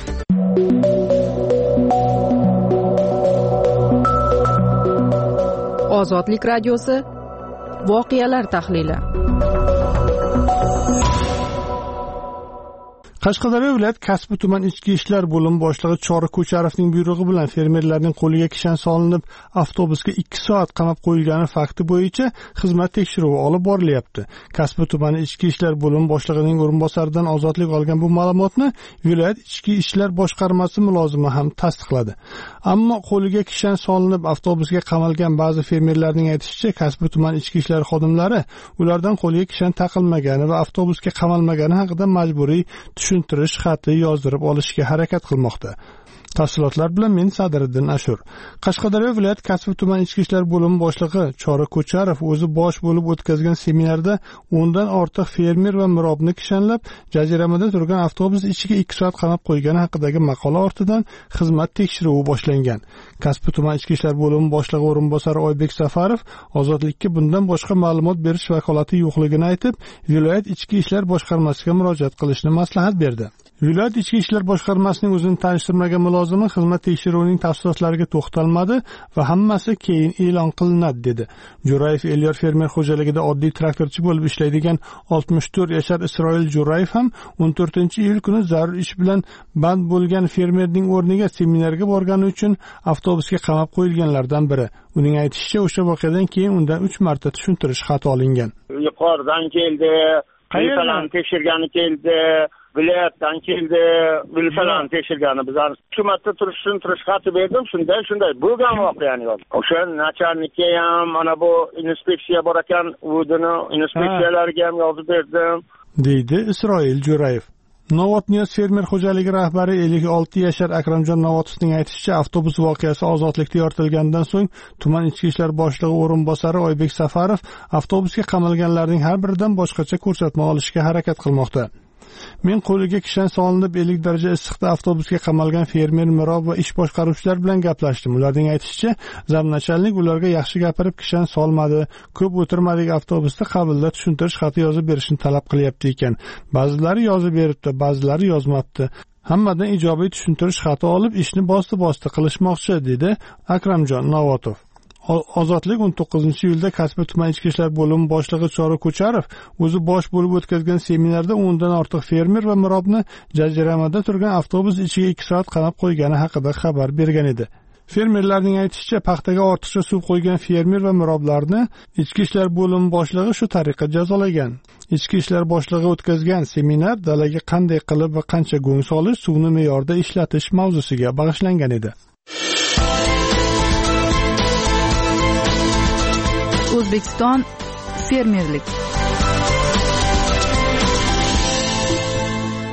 Ozodlik radiosi voqealar tahlili. Qashqadaryo viloyat kasbi tuman ichki ishlar bo'limi boshlig'i Chora Ko'charovning buyrug'i bilan fermerlarning qo'liga kishan solinib, avtobusga ikki soat qamab qo'yilgani fakti bo'yicha xizmat tekshiruvi olib borilyapti. Kasbi tumani ichki ishlar bo'limi boshlig'ining o'rinbosaridan ozodlik olgan bu ma'lumotni viloyat ichki ishlar boshqarmasi mulozimi ham tasdiqladi. Ammo qo'liga kishan solinib, avtobusga qamalgan ba'zi fermerlarning aytishicha, kasbi tuman ichki ishlar xodimlari ulardan qo'liga kishan taqilmagani va avtobusga qamalmagani haqida majburiy tushuntirish xati yozdirib olishga harakat qilmoqda. Tafsilotlar bilan men Sadriddin Ashur. Qashqadaryo viloyat kasbi tuman ichki ishlar bo'limi boshlig'i Chora Ko'charov o'zi bosh bo'lib o'tkazgan seminarda o'ndan ortiq fermer va mirobni kishanlab, jaziramada turgan avtobus ichiga ikki soat qamab qo'ygani haqidagi maqola ortidan xizmat tekshiruvi boshlangan. Kasbi tuman ichki ishlar bo'limi boshlig'i o'rinbosari Oybek Safarov ozodlikka bundan boshqa ma'lumot berish vakolati yo'qligini aytib, viloyat ichki ishlar boshqarmasiga murojaat qilishni maslahat berdi. Viloyat ichki ishlar boshqarmasining o'zini tanishtirmagan mulozimi xizmat tekshiruvining tafsilotlariga to'xtalmadi va hammasi keyin e'lon qilinadi dedi. Jo'rayev Elyor fermer xo'jaligida oddiy traktorchi bo'lib ishlaydigan oltmish to'rt yashar Isroil Jo'rayev ham o'n to'rtinchi iyul kuni zarur ish bilan band bo'lgan fermerning o'rniga seminarga borgani uchun avtobusga qamab qo'yilganlardan biri. Uning aytishicha, o'sha voqeadan keyin undan uch marta tushuntirish xati olingan. Yuqoridan keldi, qayerdan tekshirgani keldi, viloyatdan keldi, bilfalan tekshirgani bizlar hukumatda turish tushuntirish xati berdim, shunday shunday bo'lgan voqeani yozdim. O'sha nachalnikka ham, mana bu inspeksiya bor ekan, o'zini inspeksiyalariga ham yozib berdim, deydi Isroil Jo'rayev. Novotniyoz fermer xo'jaligi rahbari ellik olti yashar Akramjon Novotovning aytishicha, avtobus voqeasi ozodlikda yoritilgandan so'ng tuman ichki ishlar boshlig'i o'rinbosari Oybek Safarov avtobusga qamalganlarning har biridan boshqacha ko'rsatma olishga harakat qilmoqda. Men qo'liga kishan solinib ellik daraja issiqda avtobusga qamalgan fermer, mirob va ish boshqaruvchilar bilan gaplashdim. Ularning aytishicha, zamnachalnik ularga yaxshi gapirib kishan solmadi, ko'p o'tirmadik, avtobusda qabulda tushuntirish xati yozib berishni talab qilyapti ekan. Ba'zilari yozib beribdi, ba'zilari yozmabdi. Hammadan ijobiy tushuntirish xati olib ishni bosti-bosti qilishmoqchi, dedi Akramjon Novotov. Ozodlik o'n to'qqizinchi iyulda kasbi tuman ichki ishlar bo'limi boshlig'i Chora Ko'charov o'zi bosh bo'lib o'tkazgan seminarda o'ndan ortiq fermer va mirobni jaziramada turgan avtobus ichiga ikki soat qamab qo'ygani haqida xabar bergan edi. Fermerlarning aytishicha, paxtaga ortiqcha suv qo'ygan fermer va miroblarni ichki ishlar bo'limi boshlig'i shu tariqa jazolagan. Ichki ishlar boshlig'i o'tkazgan seminar dalaga qanday qilib va qancha go'ng solish, suvni me'yorda ishlatish mavzusiga bag'ishlangan edi. O'zbekiston fermerlik.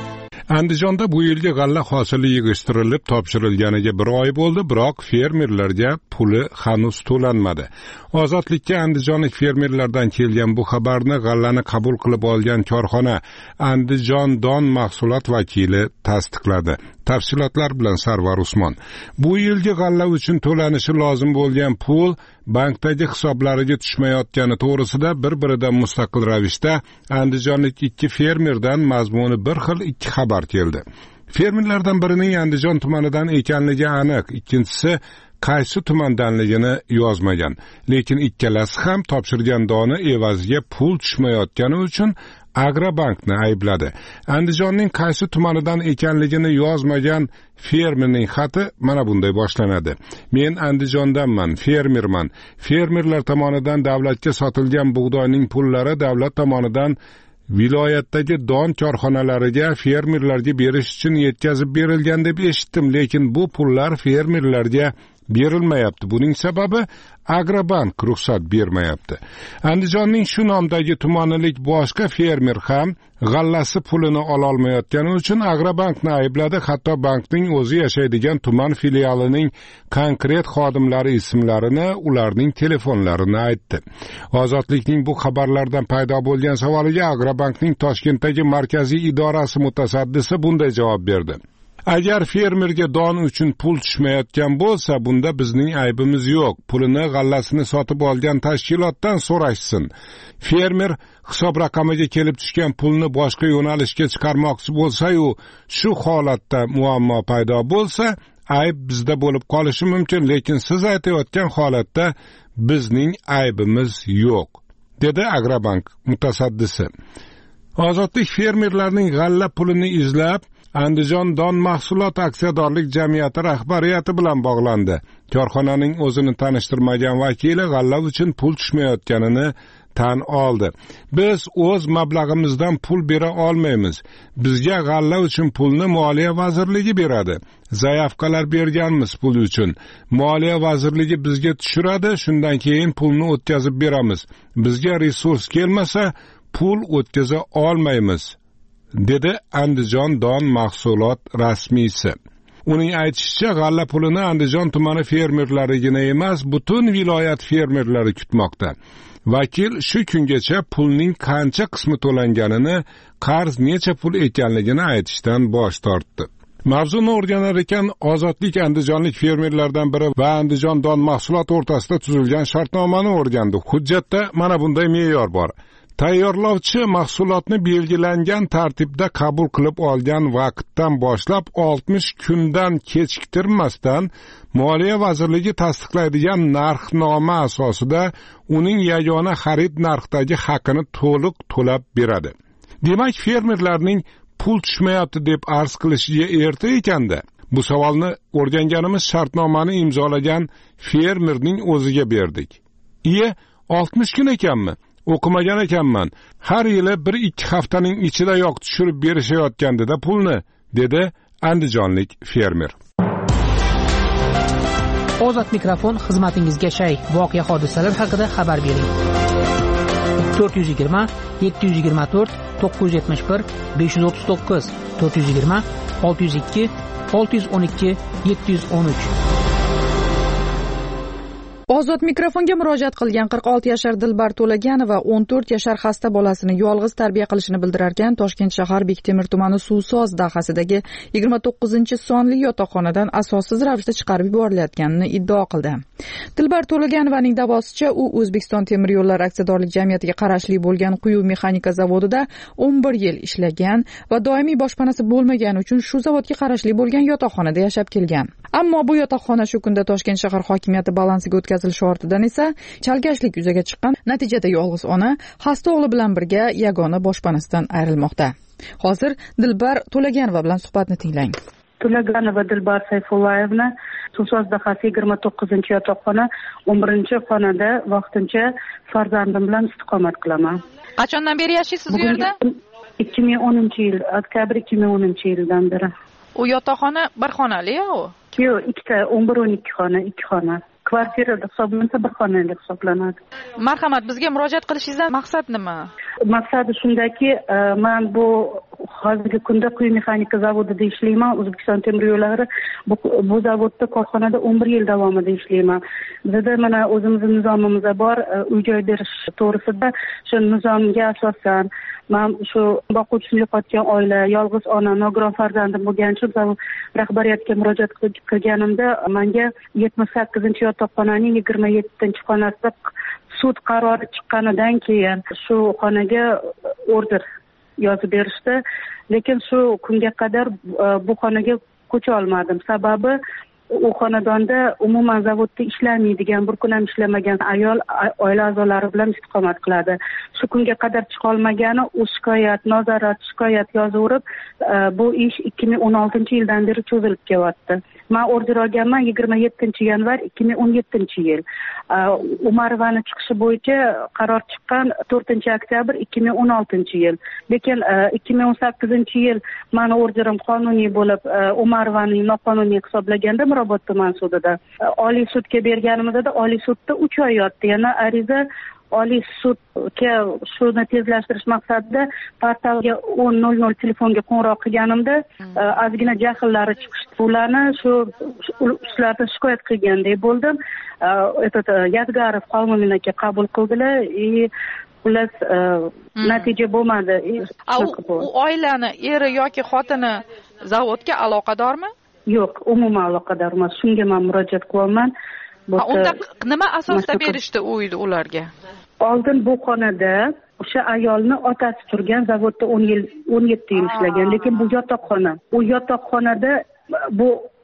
Andijonda bu yilgi g'alla hosili yig'ishtirilib topshirilganiga bir oy bo'ldi, biroq fermerlarga puli hanuz to'lanmadi. Ozodlikka andijonlik fermerlardan kelgan bu xabarni g'allani qabul qilib olgan korxona Andijon don mahsulot vakili tasdiqladi. Tafsilotlar bilan Sarvar Usmon. Bu yilgi g'alla uchun to'lanishi lozim bo'lgan pul bankdagi hisoblariga tushmayotgani to'g'risida bir-biridan mustaqil ravishda andijonlik ikki fermerdan mazmuni bir xil ikki xabar keldi. Fermerlardan birining Andijon tumanidan ekanligi aniq, ikkinchisi qaysi tumandanligini yozmagan. Lekin ikkalasi ham topshirgan doni evaziga pul tushmayotgani uchun Agrobankni aybladi. Andijonning qaysi tumanidan ekanligini yozmagan fermerning xati mana bunday boshlanadi. Men Andijondanman, fermerman. Fermerlar tomonidan davlatga sotilgan bug'doyning pullari davlat tomonidan viloyatdagi don korxonalariga fermerlarga berish uchun yetkazib berilgan deb eshitdim, lekin bu pullar fermerlarga berilmayapti. Buning sababi Agrobank ruxsat bermayapti. Andijonning shu nomdagi tumanilik boshqa fermer ham g'allasi pulini ola olmayotgani uchun Agrobankni aybladi, hatto bankning o'zi yashaydigan tuman filialining konkret xodimlari ismlarini, ularning telefonlarini aytdi. Ozodlikning bu xabarlardan paydo bo'lgan savoliga Agrobankning Toshkentdagi markaziy idorasi mutasaddisi bunday javob berdi. Agar fermerga don uchun pul tushmayotgan bo'lsa, bunda bizning aybimiz yo'q. Pulini g'allasini sotib olgan tashkilotdan so'rashsin. Fermer hisob raqamiga kelib tushgan pulni boshqa yo'nalishga chiqarmoqchi bo'lsa-yu, shu holatda muammo paydo bo'lsa, ayb bizda bo'lib qolishi mumkin, lekin siz aytayotgan holatda bizning aybimiz yo'q, dedi Agrobank mutasaddisi. Ozodlik fermerlarning g'alla pulini izlab Andijon don mahsulot aksiyadorlik jamiyati rahbariyati bilan bog'landi. Korxonaning o'zini tanishtirmagan vakili g'alla uchun pul tushmayotganini tan oldi. Biz o'z mablag'imizdan pul bera olmaymiz. Bizga g'alla uchun pulni Moliya vazirligi beradi. Zayavkalar berganmiz pul uchun. Moliya vazirligi bizga tushiradi, shundan keyin pulni o'tkazib beramiz. Bizga resurs kelmasa, pul o'tkaza olmaymiz, dedi Andijon don mahsulot rasmiysi. Uning aytishicha, g'alla pulini Andijon tumani fermerlarigina emas, butun viloyat fermerlari kutmoqda. Vakil shu kungacha pulning qancha qismi to'langanini, qarz necha pul ekanligini aytishdan bosh tortdi. Mavzuni o'rganar ekan, Ozodlik andijonlik fermerlardan biri va Andijon don mahsulot o'rtasida tuzilgan shartnomani o'rgandi. Hujjatda mana bunday me'yor bor. Tayyorlovchi mahsulotni belgilangan tartibda qabul qilib olgan vaqtdan boshlab oltmish kundan kechiktirmasdan Moliya vazirligi tasdiqlaydigan narxnoma asosida uning yagona xarid narxidagi haqini to'liq to'lab beradi. Demak, fermerlarning pul tushmayapti deb arz qilishiga erta ekanda. Bu savolni o'rganganimiz shartnomani imzolagan fermerning o'ziga berdik. Iye, oltmish kun ekanmi? O'qimagan ekanman. Har yili bir ikki haftaning ichida yoq tushirib berishayotgandida pulni, dedi andijonlik fermer. Ozod mikrofon xizmatingizga shay. Voqea hodisalar haqida xabar bering. to'rt yuz yigirma yetti yuz yigirma to'rt to'qqiz yuz yetmish bir besh yuz o'ttiz to'qqiz to'rt yuz yigirma olti yuz ikki olti yuz o'n ikki yetti yuz o'n uch. Ozod mikrofonga murojaat qilgan qirq olti yashar Dilbar To'laganova o'n to'rt yashar xasta bolasini yolg'iz tarbiya qilishini bildirarkan, Toshkent shahar Bektemir tumani Suvsoz dahasidagi yigirma to'qqizinchi sonli yotoqxonadan asossiz ravishda chiqarib yuborilayotganini iddao qildi. Dilbar To'laganovaning davosicha, u O'zbekiston temir yo'llari aksiyadorlik jamiyatiga qarashli bo'lgan quyi mexanika zavodida o'n bir yil ishlagan va doimiy boshpanasi bo'lmagani uchun shu zavodga qarashli bo'lgan yotoqxonada yashab kelgan. Ammo bu yotoqxona shu kunda Toshkent shahar hokimiyati balansiga o'tkazilishi ortidan esa chalkashlik yuzaga chiqqan. Natijada yolg'iz ona xasta o'g'li bilan birga yagona boshpanasidan ayrilmoqda. Hozir Dilbar To'laganova bilan suhbatni tinglang. To'laganova Dilbar Sayfullayevna, Suvsoz dahasi yigirma to'qqizinchi yotoqxona o'n birinchi xonada vaqtincha farzandim bilan istiqomat qilaman. Qachondan beri yashaysiz bu yerda? ikki ming o'ninchi yil, oktyabr ikki ming o'ninchi yildan beri. U yotoqxona bir xonali-ya u? Yo'q, ikkita, o'n bir o'n ikki xona, ikki xona. Kvartirada hisoblansa bir xonali hisoblanadi. Marhamat, bizga murojaat qilishingizdan maqsad nima? Maqsadi shundaki, men bu hozirgi kunda quyi mexanika zavodida ishlayman. O'zbekiston temir yo'llari bu, bu zavodda korxonada o'n bir yil davomida ishlayman. Bizda mana o'zimizning nizomimiz bor, uy joy berish to'g'risida. Shu nizomga asosan men shu boquvchisini yo'qotgan oila, yolg'iz ona, nogiron farzandim bo'lgani uchun rahbariyatga murojaat qilganimda menga yetmish sakkizinchi yotoqxonaning yigirma yettinchi xonasida sud qarori chiqqanidan keyin shu xonaga order yozib berishdi. Lekin shu kunga qadar bu xonaga ko'cha olmadim. Sababi u xonadonda umuman zavodda ishlamaydigan, bir kun ham ishlamagan ayol oila a'zolari bilan istiqomat qiladi. Shu kunga qadar chiqa olmagani u shikoyat, nazorat, shikoyat yozaverib, bu ish ikki ming o'n oltinchi yildan beri cho'zilib kelyapti. Men order olganman yigirma yettinchi yanvar ikki ming o'n yettinchi yil. Umarovani chiqishi bo'yicha qaror chiqqan to'rtinchi oktyabr ikki ming o'n oltinchi yil. Lekin ikki ming o'n sakkizinchi yil meni orderim qonuniy bo'lib, Umarovaning noqonuniy hisoblaganda Mirobod tuman sudida Oliy sudga berganimizda Oliy sudda uch oy yotdi. Yana ariza Oliy sudga shuni tezlashtirish maqsadida portalga o'n nol nol telefonga qo'ng'iroq qilganimda ozgina jahllari chiqishdi. Ularni shu shulardan shikoyat qilgandek bo'ldim. Этот Yadgarov Qalmomin aka qabul qildilar и xullas natija bo'lmadi. U oilani eri yoki xotini zavodga aloqadormi? Yo'q, umuman aloqador emas. Shunga men murojaat qilyapman. Unda nima asosda berishdi uyni ularga? Oldin bu xonada o'sha ayolni otasi turgan, zavodda o'n yil, o'n yetti yil ishlagan, lekin bu yotoqxona. U yotoqxonada bu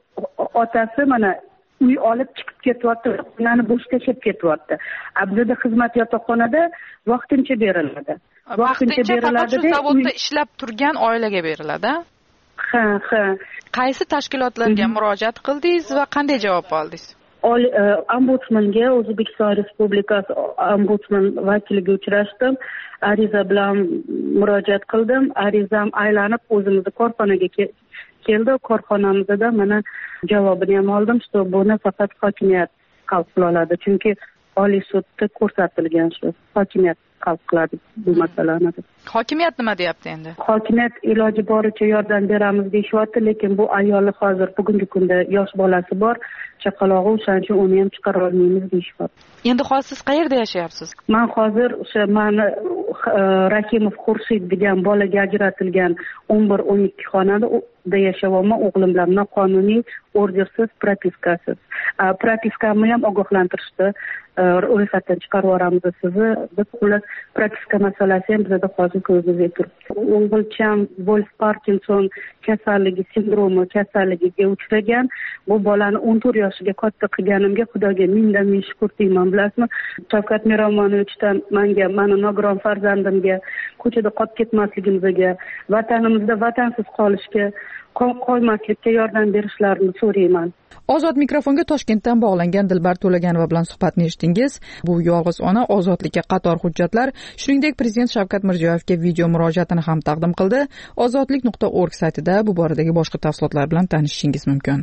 otasi mana uy olib chiqib ketyapti, xonani bo'sh tashlab ketyapti. Bizda xizmat yotoqxonada vaqtincha beriladi. Vaqtincha beriladi deb zavodda ishlab turgan oilaga beriladi. Ha, ha. Qaysi tashkilotlarga murojaat qildingiz va qanday javob oldingiz? Ombudsmanga, O'zbekiston Respublikasi ombudsman vakiliga uchrashdim. Ariza bilan murojaat qildim. Arizam aylanib o'zimizni korxonaga keldi. Korxonamizda mana javobini ham oldim, что buni faqat hokimiyat hal qila oladi. Chunki Oliy sudda ko'rsatilgan shu hokimiyat hal qiladi bu masalani. Hokimiyat nima deyapti endi? Hokimiyat iloji boricha yordam beramiz deyapti, lekin bu ayolni hozir bugungi kunda yosh bolasi bor, chaqalog'i, o'shaning uchun uni ham chiqara olmaymiz deyapti. Endi hozir siz qayerda yashayapsiz? Men hozir o'sha meni Rakimov Xurshid degan bolaga ajratilgan o'n bir o'n ikki xonada yashayapman o'g'lim bilan, noqonuniy, ordersiz, propiskasiz. Propiskamni ham ogohlantirishdi. Ro'yxatdan chiqarib yuboramiz sizni deb, xullas propiska masalasi ham bizda hozir ko'zimizga turibdi. O'g'ilcham Wolf Parkinson kasalligi sindromi kasalligiga uchragan. Bu bolani o'n to'rt yoshiga katta qilganimga Xudoga mingdan ming shukr deyman, bilasizmi? Shavkat Miromonovichdan menga, meni nogiron farzandimga ko'chada qolib ketmasligimizga, vatanimizda vatansiz qolishga, qolmaslikka yordam berishlarini so'rayman. Ozod mikrofonga Toshkentdan bog'langan Dilbar To'laganova bilan suhbatni eshitdingiz. Bu yolg'iz ona ozodlikka qator hujjatlar, shuningdek Prezident Shavkat Mirziyoyevga video murojaatini ham taqdim qildi. ozodlik nuqta org saytida bu boradagi boshqa tafsilotlar bilan tanishishingiz mumkin.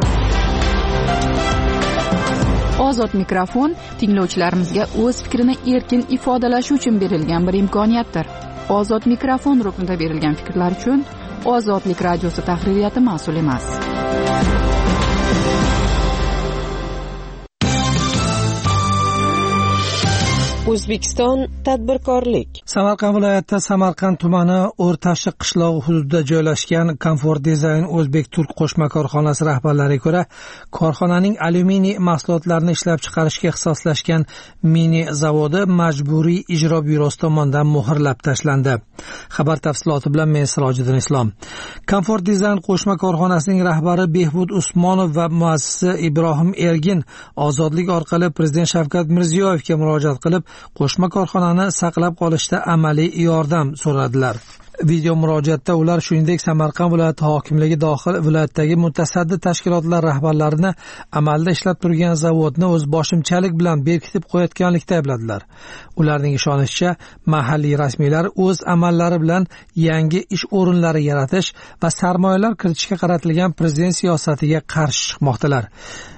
Ozod mikrofon tinglovchilarimizga o'z fikrini erkin ifodalashi uchun berilgan bir imkoniyatdir. Ozod mikrofon ruknida berilgan fikrlar uchun Ozodlik radiosi tahririyati mas'ul emas. O'zbekiston tadbirkorlik. Samarqand viloyati Samarqand tumani O'rtashiq qishlog'i hududida joylashgan Comfort Design O'zbek-Turk qo'shma korxonasi rahbarlariga ko'ra, korxonaning alyuminiy mahsulotlarini ishlab chiqarishga ixtisoslashgan mini zavodi majburiy ijro byurosi tomonidan muhrlab tashlandi. Xabar tafsiloti bilan men Sirojiddin Islom. Comfort Design qo'shma korxonasining rahbari Behbud Usmonov va muassisi Ibrohim Ergin ozodlik orqali Prezident Shavkat Mirziyoyevga murojaat qilib, qo'shma korxonani saqlab qolishda amaliy yordam so'radilar. Video murojaatda ular shuningdek Samarqand viloyati hokimligi dohil viloyatdagi mutasaddi tashkilotlar rahbarlarini amalda ishlab turgan zavodni o'z boshimchalik bilan berkitib qo'yayotganlikda aybladilar. Ularning ishonishicha, mahalliy rasmiylar o'z amallari bilan yangi ish o'rinlari yaratish va sarmoyalar kiritishga qaratilgan prezident siyosatiga qarshi chiqmoqdalar.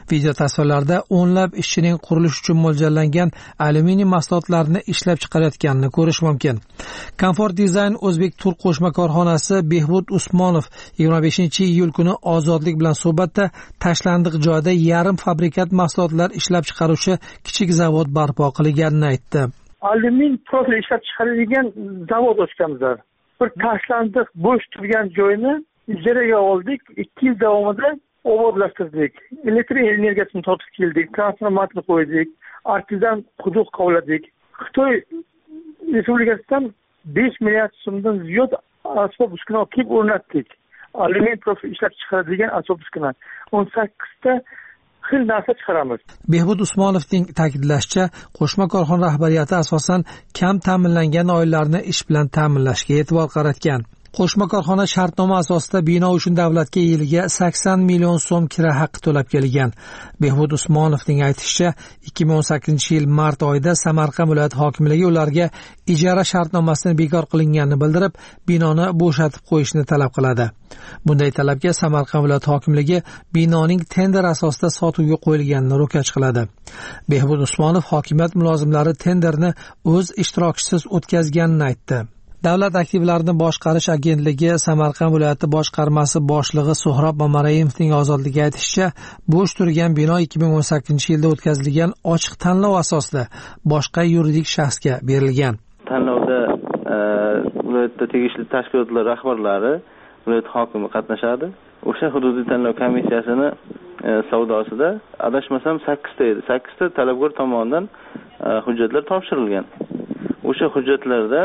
Video tasvirlarda o'nlab ishchining qurilish uchun mo'ljallangan alyuminiy mahsulotlarini ishlab chiqarayotganini ko'rish mumkin. Comfort Design O'zbek Turk qo'shma korxonasi Behbud Usmonov yigirma beshinchi iyul kuni Ozodlik bilan suhbatda tashlandiq joyda yarim fabrikat mahsulotlar ishlab chiqaruvchi kichik zavod barpo qilganini aytdi. Alyumin profil ishlab chiqaradigan zavod ochganmiz. Bir tashlandiq bo'sh turgan joyni ijaraga oldik. ikki yil davomida obodlashtirdik. Elektr energiyasini tortib keldik, transformator qo'ydik, artizan quduq qovladik. Xitoy Respublikasidan besh milliard so'mdan ziyod asbob uskuna olib o'rnatdik. Alyumin profil ishlab chiqaradigan asbob uskuna o'n sakkizta xil narsa chiqaramiz. Behbud Usmonovning ta'kidlashicha, qo'shma korxona rahbariyati asosan kam ta'minlangan oilalarni ish bilan ta'minlashga e'tibor qaratgan. Qo'shma korxona shartnoma asosida bino uchun davlatga yiliga sakson million so'm kira haqqi to'lab kelgan. Behbud Usmonovning aytishicha, ikki ming o'n sakkizinchi yil mart oyida Samarqand viloyat hokimligi ularga ijara shartnomasini bekor qilinganini bildirib, binoni bo'shatib qo'yishni talab qiladi. Bunday talabga Samarqand viloyat hokimligi binoning tender asosida sotuvga qo'yilganini ro'kach qiladi. Behbud Usmonov hokimiyat mulozimlari tenderni o'z ishtirokchisiz o'tkazganini aytdi. Davlat aktivlarini boshqarish agentligi Samarqand viloyati boshqarmasi boshlig'i Suhrob Mamarayemovning Ozodlikka aytishicha, bo'sh turgan bino ikki ming o'n sakkizinchi yilda o'tkazilgan ochiq tanlov asosida boshqa yuridik shaxsga berilgan. Tanlovda viloyatda tegishli tashkilotlar rahbarlari, viloyat hokimi qatnashadi. O'sha hududiy tanlov komissiyasini savdosida adashmasam sakkizta edi. sakkizta talabgor tomonidan hujjatlar topshirilgan. O'sha hujjatlardan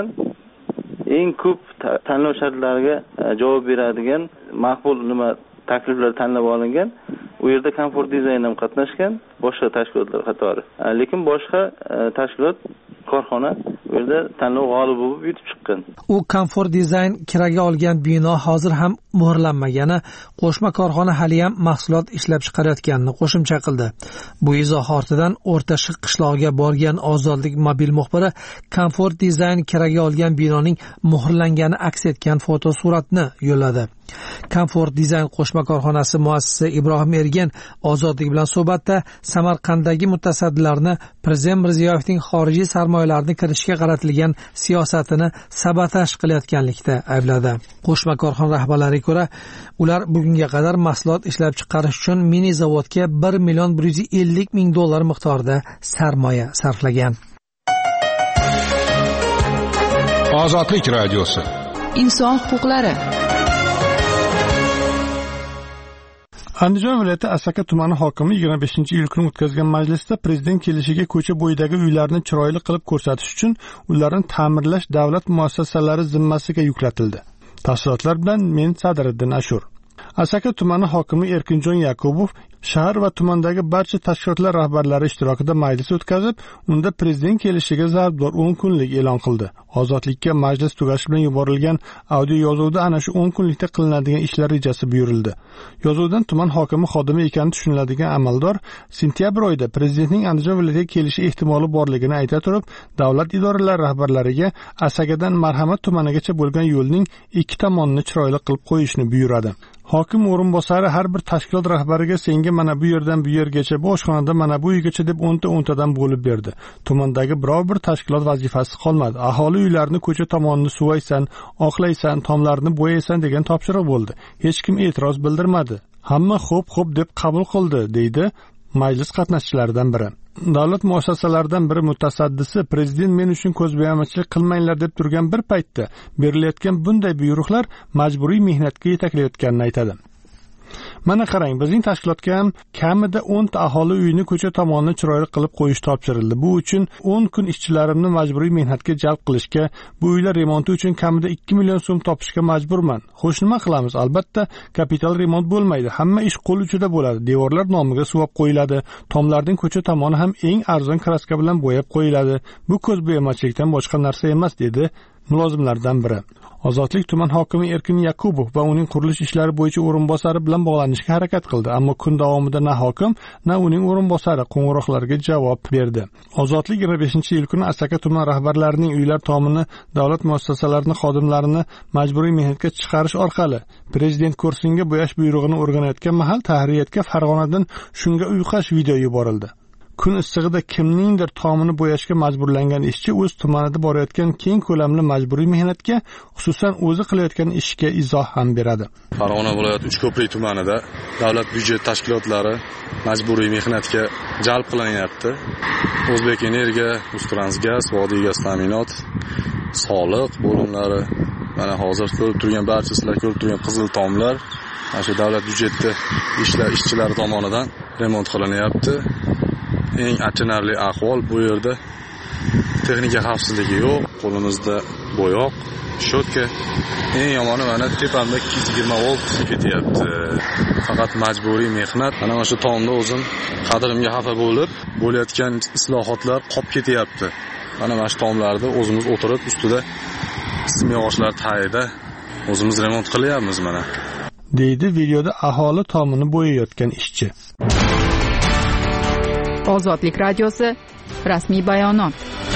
eng ko'p tanlov shartlariga javob beradigan maqbul nima takliflar tanlab olingan. U yerda Comfort Design ham qatnashgan, boshqa tashkilotlar qatori. Lekin boshqa tashkilot korxona u yerda tanlov g'olibi bo'lib yutib chiqqan. U Comfort Design kiraga olgan bino hozir ham muhrlanmagani, qo'shma korxona hali ham mahsulot ishlab chiqarayotganini qo'shimcha qildi. Bu izoh ortidan O'rtashiq qishlog'iga borgan Ozodlik mobil muxbiri Comfort Design kiraga olgan binoning muhrlangani aks etgan fotosuratni yo'lladi. Comfort Design qo'shma korxonasi muassisi Ibrohim Ergen Ozodlik bilan suhbatda Samarqanddagi mutasaddilarni Prezident Mirziyoyevning xorijiy sarmoyalarni kiritishga qaratilgan siyosatini sabotaj qilayotganlikda aybladi. Qo'shma korxona rahbarlariga ko'ra, ular bugunga qadar mahsulot ishlab chiqarish uchun mini zavodga bir million bir yuz ellik ming dollar miqdorida sarmoya sarflagan. Ozodlik radiosi. Inson huquqlari. Andijon viloyati Asaka tumani hokimi yigirma beshinchi iyul kuni o'tkazgan majlisda prezident kelishiga ko'cha bo'yidagi uylarni chiroyli qilib ko'rsatish uchun ularni ta'mirlash davlat muassasalari zimmasiga yuklatildi. Tafsilotlar bilan men Sadiriddin Ashur. Asaka tumani hokimi Erkinjon Yakubov shahar va tumandagi barcha tashkilotlar rahbarlari ishtirokida majlis o'tkazib, unda prezident kelishiga zarbdor o'n kunlik e'lon qildi. Ozodlikka majlis tugashi bilan yuborilgan audio yozuvda ana shu o'n kunlikda qilinadigan ishlar rejasi buyurildi. Yozuvdan tuman hokimi xodimi ekani tushuniladigan amaldor sentyabr oyida prezidentning Andijon viloyatiga kelishi ehtimoli borligini ayta turib, davlat idoralari rahbarlariga Asakadan Marhamat tumanigacha bo'lgan yo'lning ikki tomonini chiroyli qilib qo'yishni buyuradi. Hokim o'rinbosari har bir tashkilot rahbariga senga mana bu yerdan bu yergacha, bu oshxonada mana bu uygacha deb o'nta o'ntadan bo'lib berdi. Tumandagi biror bir tashkilot vazifasi qolmadi. Aholi uylarini ko'cha tomonini suvaysan, oqlaysan, tomlarini bo'yaysan degan topshiriq bo'ldi. Hech kim e'tiroz bildirmadi. Hamma xo'p xo'p deb qabul qildi, deydi majlis qatnashchilaridan biri. Davlat muassasalaridan biri mutasaddisi prezident men uchun ko'zbo'yamachilik qilmanglar deb turgan bir paytda berilayotgan bunday buyruqlar majburiy mehnatga yetaklayotganini aytadi. Mana qarang, bizning tashkilotga ham kamida o'nta aholi uyini ko'cha tomonini chiroyli qilib qo'yish topshirildi. Bu uchun o'n kun ishchilarimni majburiy mehnatga jalb qilishga, bu uylar remonti uchun kamida ikki million so'm topishga majburman. Xo'sh, nima qilamiz? Albatta, kapital remont bo'lmaydi. Hamma ish qo'l uchida bo'ladi. Devorlar nomiga suvab qo'yiladi. Tomlarning ko'cha tomoni ham eng arzon kraska bilan bo'yab qo'yiladi. Bu ko'zbo'yamachilikdan boshqa narsa emas, dedi mulozimlaridan biri. Ozodlik tuman hokimi Erkin Yakubov va uning qurilish ishlari bo'yicha o'rinbosari bilan bog'lanishga harakat qildi, ammo kun davomida na hokim, na uning o'rinbosari qo'ng'iroqlarga javob berdi. Ozodlik yigirma beshinchi iyul kuni Asaka tuman rahbarlarining uylar tomini davlat muassasalarining xodimlarini majburiy mehnatga chiqarish orqali prezident kursiga bo'yash buyrug'ini o'rganayotgan mahal tahririyatga Farg'onadan shunga uyqash video yuborildi. Kun issig'ida kimningdir tomini bo'yashga majburlangan ishchi o'z tumanida borayotgan keng ko'lamli majburiy mehnatga, xususan o'zi qilayotgan ishga izoh ham beradi. Farg'ona viloyati Uchko'prik tumanida davlat byudjet tashkilotlari majburiy mehnatga jalb qilinyapti. O'zbek Energiya, Uztransgaz, Vodiy gaz ta'minot, soliq bo'limlari, mana hozir ko'rib turgan barcha sizlar ko'rib turgan qizil tomlar mana shu davlat byudjetda ishlar ishchilari tomonidan remont qilinyapti. Eng achinarli ahvol bu yerda texnika xavfsizligi yo'q, qo'limizda bo'yoq, shotka. Eng yomoni mana tepamda ikki yuz yigirma volt ketyapti. Faqat majburiy mehnat. Mana mana shu tomda o'zim qadrimga xafa bo'lib, bo'layotgan islohotlar qolib ketyapti. Mana mana shu tomlarda o'zimiz o'tirib ustida simyog'ochlar tagida o'zimiz remont qilyapmiz mana. Deydi videoda aholi tomini bo'yayotgan ishchi. Ozodlik radiosi rasmiy bayonot.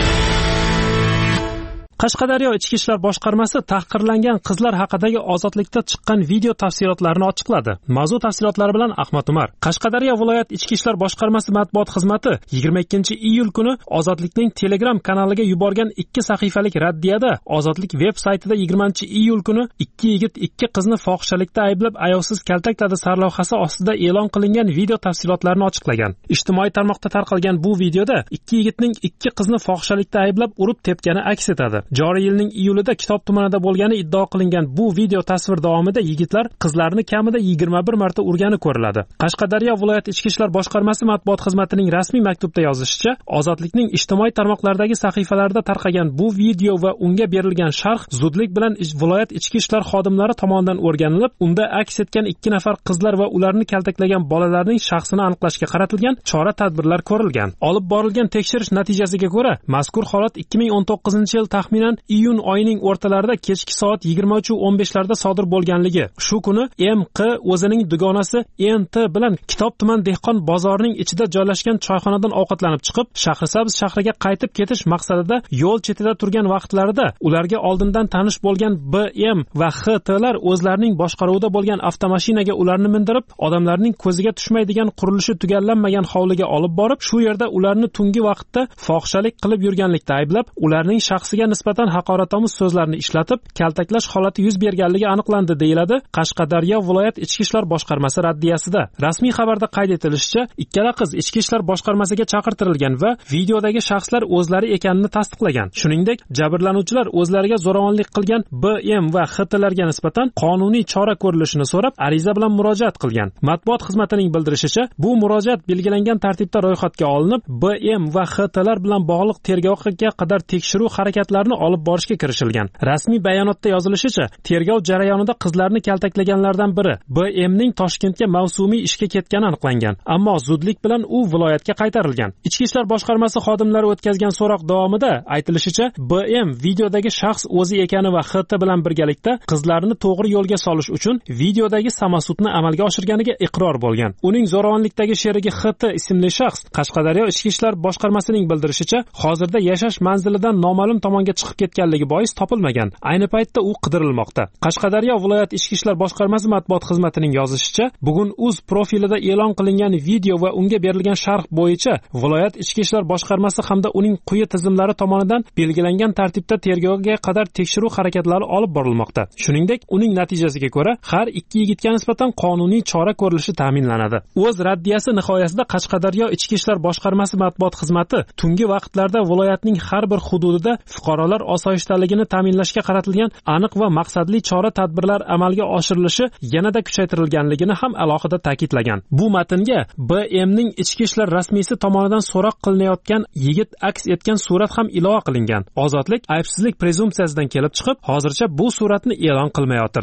Qashqadaryo Ichki ishlar boshqarmasi tahqirlangan qizlar haqidagi Ozodlikda chiqqan video tafsilotlarini ochiqladi. Mavzu tafsilotlari bilan Ahmad Umar. Qashqadaryo viloyat Ichki ishlar boshqarmasi matbuot xizmati yigirma ikkinchi iyul kuni Ozodlikning Telegram kanaliga yuborgan ikki sahifalik raddiyada Ozodlik veb saytida yigirmanchi iyul kuni ikki yigit ikki qizni fohishalikda ayblab ayovsiz kaltakladi sarlavhasi ostida e'lon qilingan video tafsilotlarini ochiqlagan. Ijtimoiy tarmoqda tarqalgan bu videoda ikki yigitning ikki qizni fohishalikda ayblab urib tepgani aks etadi. Joriy yilning iyulida Kitob tumanida bo'lgani iddao qilingan bu video tasvir davomida yigitlar qizlarni kamida yigirma bir marta urgani ko'riladi. Qashqadaryo viloyat Ichki ishlar boshqarmasi matbuot xizmatining rasmiy maktubda yozishicha, Ozodlikning ijtimoiy tarmoqlardagi sahifalarida tarqagan bu video va unga berilgan sharh zudlik bilan viloyat ichki ishlar xodimlari tomonidan o'rganilib, unda aks etgan ikki nafar qizlar va ularni kaltaklagan bolalarning shaxsini aniqlashga qaratilgan chora-tadbirlar ko'rilgan. Olib borilgan tekshirish natijasiga ko'ra, mazkur holat ikki ming o'n to'qqizinchi yil taxminan iyun oyining o'rtalarida kechki soat yigirma uch o'nbesh larda sodir bo'lganligi. Shu kuni M Q o'zining dugonasi N T bilan Kitob tuman dehqon bozorining ichida joylashgan choyxonadan ovqatlanib chiqib, Shahrisabz shahriga qaytib ketish maqsadida yo'l chetida turgan vaqtlarida ularga oldindan tanish bo'lgan B M va X T lar o'zlarining boshqaruvida bo'lgan avtomashinaga ularni mindirib, odamlarning ko'ziga tushmaydigan qurilishi tugallanmagan hovliga olib borib, shu yerda ularni tungi vaqtda fohishalik qilib yurganlikda ayblab, ularning shaxsiga nisbatan haqoratomuz so'zlarni ishlatib, kaltaklash holati yuz berganligi aniqlandi, deyiladi Qashqadaryo viloyat ichki ishlar boshqarmasi raddiyasida. Rasmiy xabarda qayd etilishicha, ikkala qiz ichki ishlar boshqarmasiga chaqirtirilgan va videodagi shaxslar o'zlari ekanini tasdiqlagan. Shuningdek, jabrlanuvchilar o'zlariga zo'ravonlik qilgan B M va X T larga nisbatan qonuniy chora ko'rilishini so'rab, ariza bilan murojaat qilgan. Matbuot xizmatining bildirishicha, bu murojaat belgilangan tartibda ro'yxatga olinib, B M va X T lar bilan bog'liq tergovga qadar tekshiruv harakatlarini olib borishga kirishilgan. Rasmiy bayonotda yozilishicha, tergov jarayonida qizlarni kaltaklaganlardan biri B M ning Toshkentga mavsumiy ishga ketgani aniqlangan, ammo zudlik bilan u viloyatga qaytarilgan. Ichki ishlar boshqarmasi xodimlari o'tkazgan so'roq davomida aytilishicha, B M videodagi shaxs o'zi ekani va X T bilan birgalikda qizlarni to'g'ri yo'lga solish uchun videodagi samosudni amalga oshirganiga iqror bo'lgan. Uning zo'ravonlikdagi sherigi X T ismli shaxs Qashqadaryo Ichki ishlar boshqarmasining bildirishicha, hozirda yashash manzilidan noma'lum tomonga chiqib ketganligi bois topilmagan. Ayni paytda u qidirilmoqda. Qashqadaryo viloyat ichki ishlar boshqarmasi matbuot xizmatining yozishicha, bugun Uz profilida e'lon qilingan video va unga berilgan sharh bo'yicha viloyat ichki ishlar boshqarmasi hamda uning quyi tizimlari tomonidan belgilangan tartibda tergovga qadar tekshiruv harakatlari olib borilmoqda. Shuningdek, uning natijasiga ko'ra har ikki yigitga nisbatan qonuniy chora ko'rilishi ta'minlanadi. O'z raddiyasi nihoyasida Qashqadaryo ichki ishlar boshqarmasi matbuot xizmati tungi vaqtlarda viloyatning har bir hududida fuqarolar osoyishtaligini ta'minlashga qaratilgan aniq va maqsadli chora-tadbirlar amalga oshirilishi yanada kuchaytirilganligini ham alohida ta'kidlagan. Bu matnga B M ning ichki ishlar rasmiysi tomonidan so'roq qilinayotgan yigit aks etgan surat ham ilova qilingan. Ozodlik aybsizlik prezumsiyasidan kelib chiqib, hozircha bu suratni e'lon qilmayotir.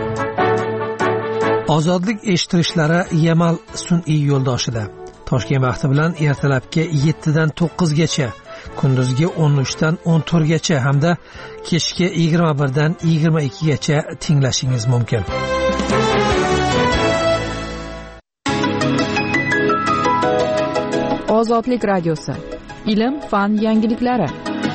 Ozodlik eshittirishlari Yamal sun'iy yo'ldoshida Toshkent vaqti bilan ertalabki yetti dan to'qqiz gacha kunduzgi o'n uchdan o'n to'rtgacha hamda kechki yigirma birdan yigirma ikkigacha tinglashingiz mumkin. Ozodlik radiosi. Ilm, fan, yangiliklari.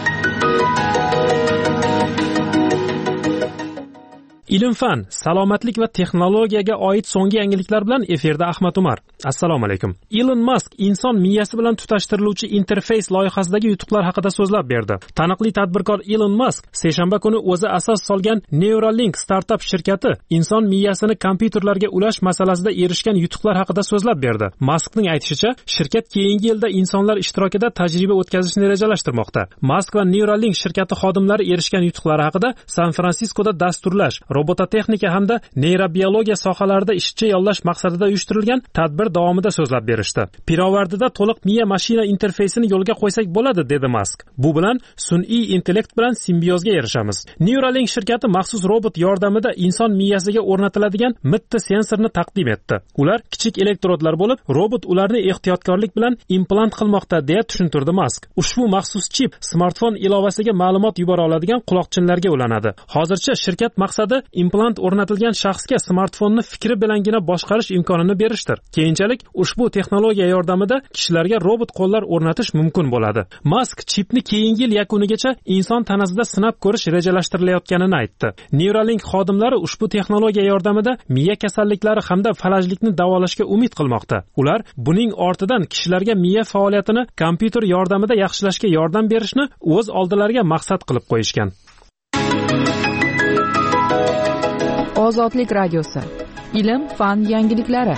Ilm fan, salomatlik va texnologiyaga oid so'nggi yangiliklar bilan efirda Ahmad Umar. Assalomu alaykum. Elon Musk inson miyasi bilan tutashtiriluvchi interfeys loyihasidagi yutuqlar haqida so'zlab berdi. Taniqli tadbirkor Elon Musk seshanba kuni o'zi asos solgan Neuralink startap shirkati inson miyasini kompyuterlarga ulash masalasida erishgan yutuqlar haqida so'zlab berdi. Muskning aytishicha, shirkat keyingi yilda insonlar ishtirokida tajriba o'tkazishni rejalashtirmoqda. Musk va Neuralink shirkati xodimlari erishgan yutuqlari haqida San-Fransiskoda dasturlash, robototexnika hamda neyrobiologiya sohalarida ishchi yollash maqsadida uyushtirilgan tadbir davomida so'zlab berishdi. Pirovardida to'liq miya mashina interfeysini yo'lga qo'ysak bo'ladi, dedi Musk. Bu bilan sun'iy intellekt bilan simbiozga erishamiz. Neuralink shirkati maxsus robot yordamida inson miyasiga o'rnatiladigan mitti sensorni taqdim etdi. Ular kichik elektrodlar bo'lib, robot ularni ehtiyotkorlik bilan implant qilmoqda, deya tushuntirdi Musk. Ushbu maxsus chip smartfon ilovasiga ma'lumot yubora oladigan quloqchinlarga ulanadi. Hozircha shirkat maqsadi implant o'rnatilgan shaxsga smartfonni fikri bilangina boshqarish imkonini berishdir. Keyinchalik ushbu texnologiya yordamida kishilarga robot qo'llar o'rnatish mumkin bo'ladi. Musk chipni keyingi yil yakunigacha inson tanasida sinab ko'rish rejalashtirilayotganini aytdi. Neuralink xodimlari ushbu texnologiya yordamida miya kasalliklari hamda falajlikni davolashga umid qilmoqda. Ular buning ortidan kishilarga miya faoliyatini kompyuter yordamida yaxshilashga yordam berishni o'z oldilariga maqsad qilib qo'yishgan. Ozodlik radiosi. Ilm, fan, yangiliklari.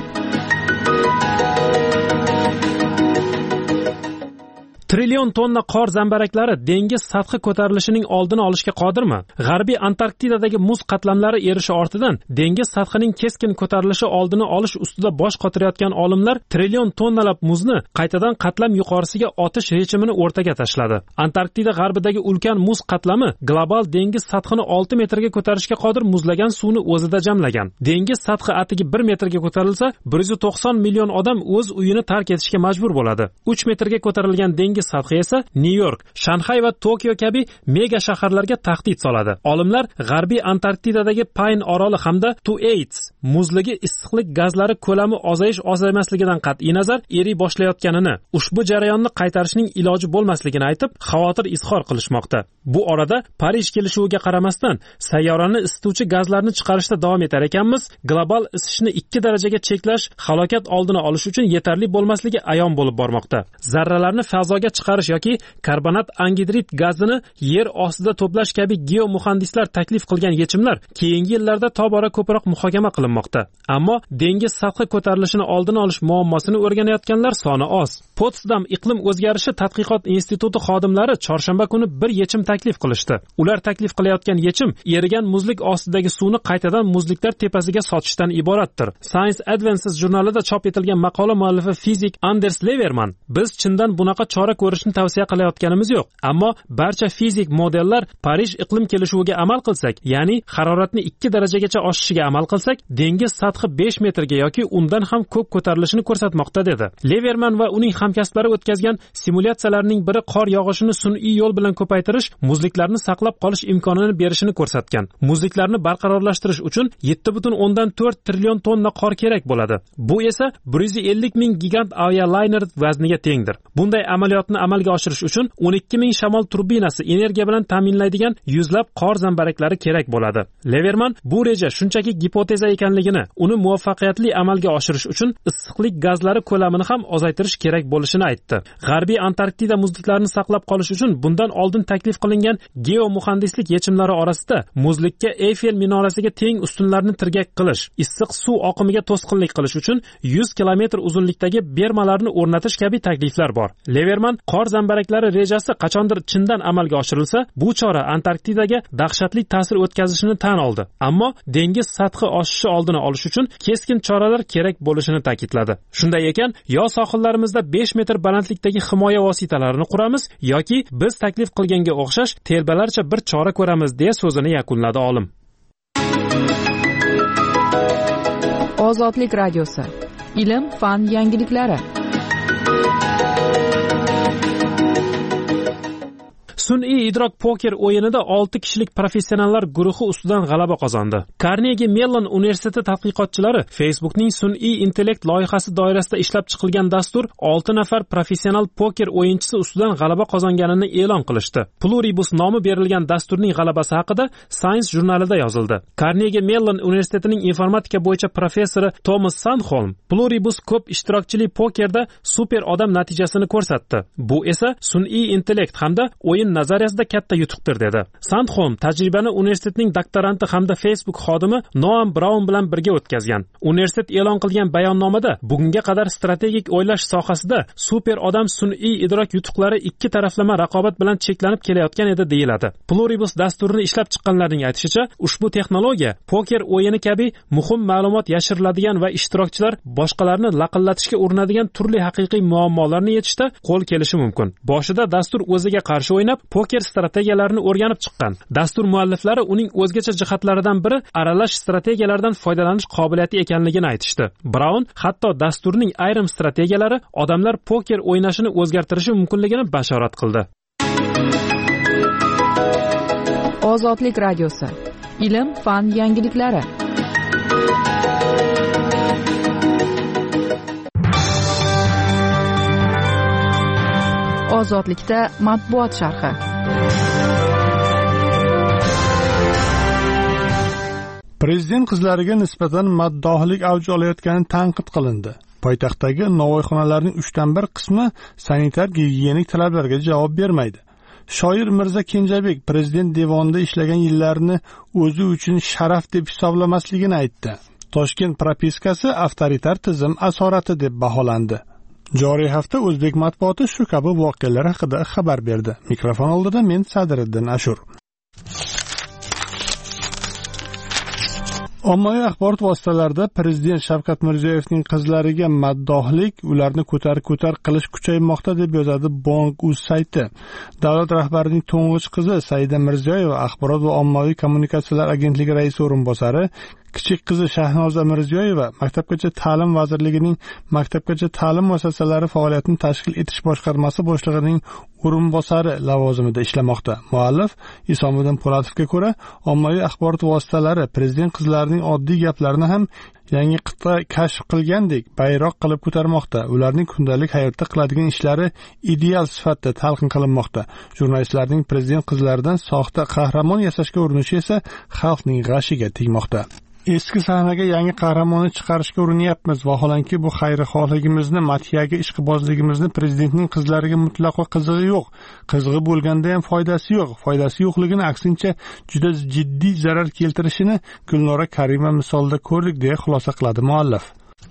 Trillion tonna qor zambaraklari dengiz sathi ko'tarilishining oldini olishga qodirmi? G'arbiy Antarktidadagi muz qatlamlari erishi ortidan dengiz sathining keskin ko'tarilishi oldini olish ustida bosh qotirayotgan olimlar trillion tonnalab muzni qaytadan qatlam yuqorisiga otish rejimini o'rtaga tashladi. Antarktida g'arbidagi ulkan muz qatlami global dengiz sathini olti metrga ko'tarishga qodir muzlagan suvni o'zida jamlagan. Dengiz sathi atigi bir metrga ko'tarilsa, bir yuz to'qson million odam o'z uyini tark etishga majbur bo'ladi. uch metrga ko'tarilgan dengiz sathi esa New York, Shanxay va Tokio kabi mega shaharlarga tahdid soladi. Olimlar G'arbiy Antarktidadagi Pine oroli hamda Thwaites muzligi issiqlik gazlari ko'lami ozayish ozamasligidan qat'iy nazar eriy boshlayotganini, ushbu jarayonni qaytarishning iloji bo'lmasligini aytib, xavotir izhor qilishmoqda. Bu orada Parij kelishuviga qaramasdan sayyorani isituvchi gazlarni chiqarishda davom etar ekanmiz, global isishni ikki darajaga cheklash halokat oldini olish uchun yetarli bo'lmasligi ayon bo'lib bormoqda. Zarralarni fazoga chiqarish yoki karbonat angidrid gazini yer ostida to'plash kabi geomuhandislar taklif qilgan yechimlar keyingi yillarda tobora ko'proq muhokama qilinmoqda. Ammo dengiz sathi ko'tarilishini oldini olish muammosini o'rganayotganlar soni oz. Potsdam iqlim o'zgarishi tadqiqot instituti xodimlari chorshanba kuni bir yechim taklif qilishdi. Ular taklif qilayotgan yechim erigan muzlik ostidagi suvni qaytadan muzliklar tepasiga sotishdan iboratdir. Science Advances jurnalida chop etilgan maqola muallifi fizik Anders Leverman: "Biz chindan bunaqa chora ko'rishni tavsiya qilayotganimiz yo'q, ammo barcha fizik modellar Parij iqlim kelishuviga amal qilsak, ya'ni haroratni ikki darajagacha oshishiga amal qilsak, dengiz sathi besh metrga yoki undan ham ko'p ko'tarilishini ko'rsatmoqda", dedi. Leverman va uning hamkasblari o'tkazgan simulyatsiyalarning biri qor yog'ishini sun'iy yo'l bilan ko'paytirish muzliklarni saqlab qolish imkonini berishini ko'rsatgan. Muzliklarni barqarorlashtirish uchun yetti butun o'ndan to'rt trillion tonna qor kerak bo'ladi. Bu esa bir yuz ellik ming gigant avialayner vazniga tengdir. Bunday amaliyotni amalga oshirish uchun o'n ikki ming shamol turbinasi energiya bilan ta'minlaydigan yuzlab qor zambaraklari kerak bo'ladi. Leverman bu reja shunchaki gipoteza ekanligini, uni muvaffaqiyatli amalga oshirish uchun issiqlik gazlari ko'lamini ham ozaytirish kerak bo'lishini aytdi. G'arbiy Antarktida muzliklarini saqlab qolish uchun bundan oldin taklif qilingan geomuhandislik yechimlari orasida muzlikka Eyfel minorasiga teng ustunlarni tirgak qilish, issiq suv oqimiga to'sqinlik qilish uchun yuz kilometr uzunlikdagi bermalarni o'rnatish kabi takliflar bor. Leverman qor zambaraklari rejasi qachondir chindan amalga oshirilsa, bu chora Antarktidaga dahshatli ta'sir o'tkazishini tan oldi. Ammo dengiz sathi oshishi oldini olish uchun keskin choralar kerak bo'lishini ta'kidladi. Shunday ekan, yo sohillarimizda besh metr balandlikdagi himoya vositalarini quramiz yoki biz taklif qilganga o'xshash telbalarcha bir chora ko'ramiz, deya so'zini yakunladi olim. Ozodlik radiosi. Ilm, fan, yangiliklari. sun'iy idrok poker o'yinida olti kishilik professionallar guruhi ustidan g'alaba qozondi. Carnegie Mellon universiteti tadqiqotchilari Facebookning sun'iy intellekt loyihasi doirasida ishlab chiqilgan dastur olti nafar professional poker o'yinchisi ustidan g'alaba qozonganini e'lon qilishdi. Pluribus nomi berilgan dasturning g'alabasi haqida Science jurnalida yozildi. Carnegie Mellon universitetining informatika bo'yicha professori Thomas Sandholm Pluribus ko'p ishtirokchili pokerda super odam natijasini ko'rsatdi. Bu esa sun'iy intellekt hamda o'yin nazariyasida katta yutuqdir dedi. Sandholm tajribani universitetning doktoranti hamda Facebook xodimi Noam Brown bilan birga o'tkazgan. Universitet e'lon qilgan bayonnomada bugunga qadar strategik o'ylash sohasida super odam sun'iy idrok yutuqlari ikki taraflama raqobat bilan cheklanib kelayotgan edi deyiladi. Pluribus dasturini ishlab chiqqanlarning aytishicha, ushbu texnologiya poker o'yini kabi muhim ma'lumot yashiriladigan va ishtirokchilar boshqalarni laqillatishga urinadigan turli haqiqiy muammolarni yechishda qo'l kelishi mumkin. Boshida dastur o'ziga qarshi o'ynab, poker strategiyalarini o'rganib chiqqan. Dastur mualliflari uning o'zgacha jihatlaridan biri aralash strategiyalardan foydalanish qobiliyati ekanligini aytishdi. Brown hatto dasturning ayrim strategiyalari odamlar poker o'ynashini o'zgartirishi mumkinligini bashorat qildi. Ozodlik radiosi. Ilm, fan yangiliklari. Ozodlikda matbuot sharhi. Prezident qizlariga nisbatan maddohlik avj olayotgani tanqid qilindi. Poytaxtdagi novvoyxonalarning uchdan bir qismi sanitar gigiyenik talablarga javob bermaydi. Shoir Mirza Kenjabek prezident devonida ishlagan yillarini o'zi uchun sharaf deb hisoblamasligini aytdi. Toshkent propiskasi avtoritar tizim asorati deb baholandi. Joriy hafta o'zbek matbuoti shu kabi voqealar haqida xabar berdi. Mikrofon oldida men Sadriddin Ashur. Ommaviy axborot vositalarida prezident Shavkat Mirziyoyevning qizlariga maddohlik, ularni ko'tar-ko'tar qilish kuchaymoqda deb yozadi Bong.uz sayti. Davlat rahbarining to'ng'ich qizi Saida Mirziyoyeva axborot va ommaviy kommunikatsiyalar agentligi raisi o'rinbosari, kichik qizi Shahnoza Mirziyoyeva Maktabgacha ta'lim vazirligining Maktabgacha ta'lim muassasalari faoliyatini tashkil etish boshqarmasi boshlig'ining o'rinbosari lavozimida ishlamoqda. Muallif Isomiddin Po'latovga ko'ra, ommaviy axborot vositalari prezident qizlarining oddiy gaplarini ham yangi qit'a kashf qilgandek bayroq qilib ko'tarmoqda. Ularning kundalik hayotda qiladigan ishlari ideal sifatda talqin qilinmoqda. Jurnalistlarning prezident qizlaridan soxta qahramon yasashga urinishi esa xalqning g'ashiga tegmoqda. Eski sahnaga yangi qahramonni chiqarishga urinyapmiz. Vaholanki bu xayrixohligimizni, madhiyaga ishqibozligimizni prezidentning qizlariga mutlaqo qizig'i yo'q. Qizig'i bo'lganda ham foydasi yo'q. Foydasi yo'qligini aksincha juda jiddiy zarar keltirishini Gulnora Karima misolida ko'rdik deya xulosa qiladi muallif.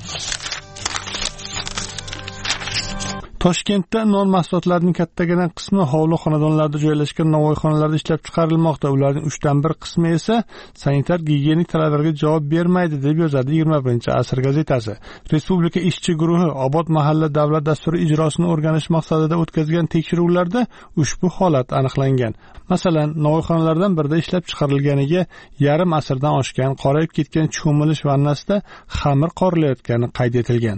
Toshkentda non mahsulotlarining kattagina qismi hovli xonadonlarda joylashgan novvoyxonalarda ishlab chiqarilmoqda. Ularning uchdan bir qismi esa sanitar gigiyenik talablarga javob bermaydi deb yozadi yigirma birinchi asr gazetasi. Respublika ishchi guruhi Obod mahalla davlat dasturi ijrosini o'rganish maqsadida o'tkazgan tekshiruvlarda ushbu holat aniqlangan. Masalan, novvoyxonalardan birida ishlab chiqarilganiga yarim asrdan oshgan qorayib ketgan cho'milish vannasida xamir qorilayotgani qayd etilgan.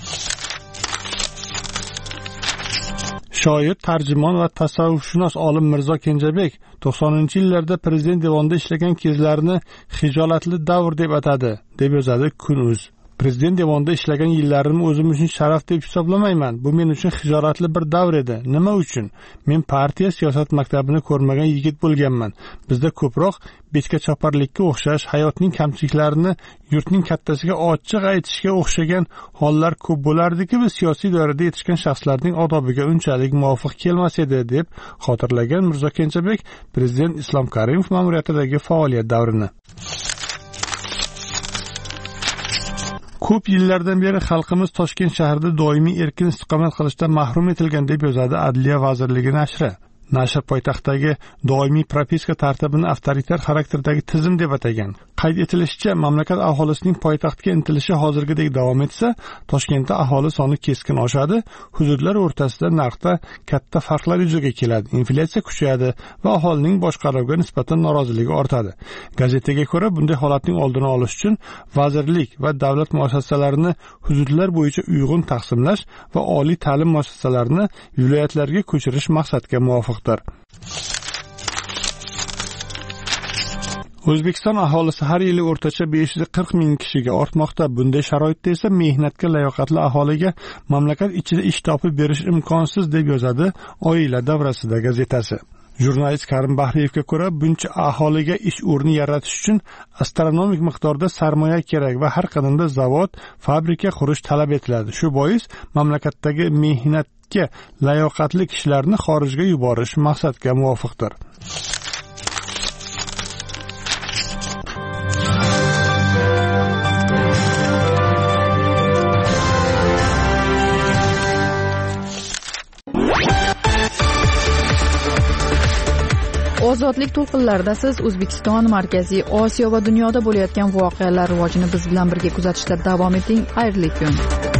Shoir, tarjimon va tasavvufshunos olim Mirzo Kenjabek to'qsoninchi yillarda prezident devonida ishlagan kezlarini hijolatli davr deb atadi, deb yozadi Kun.uz. Prezident devonida ishlagan yillarimni o'zim uchun sharaf deb hisoblamayman. Bu men uchun hijolatli bir davr edi. Nima uchun? Men partiya siyosat maktabini ko'rmagan yigit bo'lganman. Bizda ko'proq betga choparlikka o'xshash hayotning kamchiliklarini yurtning kattasiga ochiq aytishga o'xshagan hollar ko'p bo'lardiki, biz siyosiy doirada yetishgan shaxslarning odobiga unchalik muvofiq kelmas edi, deb xotirlagan Mirzo Kenjabek prezident Islom Karimov ma'muriyatidagi faoliyat davrini. Ko'p yillardan beri xalqimiz Toshkent shahrida doimiy erkin istiqomat qilishdan mahrum etilgan deb yozadi Adliya vazirligi nashri. Nashr poytaxtdagi doimiy propiska tartibini avtoritar xarakterdagi tizim deb atagan. qayd etilishicha, mamlakat aholisining poytaxtga intilishi hozirgidek davom etsa, Toshkentda aholi soni keskin oshadi, hududlar o'rtasida narxda katta farqlar yuzaga keladi, inflyatsiya kuchayadi va aholining boshqaruvga nisbatan noroziligi ortadi. Gazetaga ko'ra, bunday holatning oldini olish uchun vazirlik va davlat muassasalarini hududlar bo'yicha uyg'un taqsimlash va oliy ta'lim muassasalarini viloyatlarga ko'chirish maqsadga muvofiqdir. O'zbekiston aholisi har yili o'rtacha besh yuz qirq ming kishiga ortmoqda. Bunday sharoitda esa mehnatga layoqatli aholiga mamlakat ichida ish topib berish imkonsiz, deb yozadi Oila davrasida gazetasi. Jurnalist Karim Bahriyevga ko'ra, buncha aholiga ish o'rni yaratish uchun astronomik miqdorda sarmoya kerak va har qanday zavod, fabrika qurish talab etiladi. Shu bois mamlakatdagi mehnatga layoqatli kishilarni xorijga yuborish maqsadga muvofiqdir. Ozodlik to'lqinlarida siz O'zbekiston, Markaziy Osiyo va dunyoda bo'layotgan voqealar rivojini biz bilan birga kuzatishda davom eting. Xayrli kun.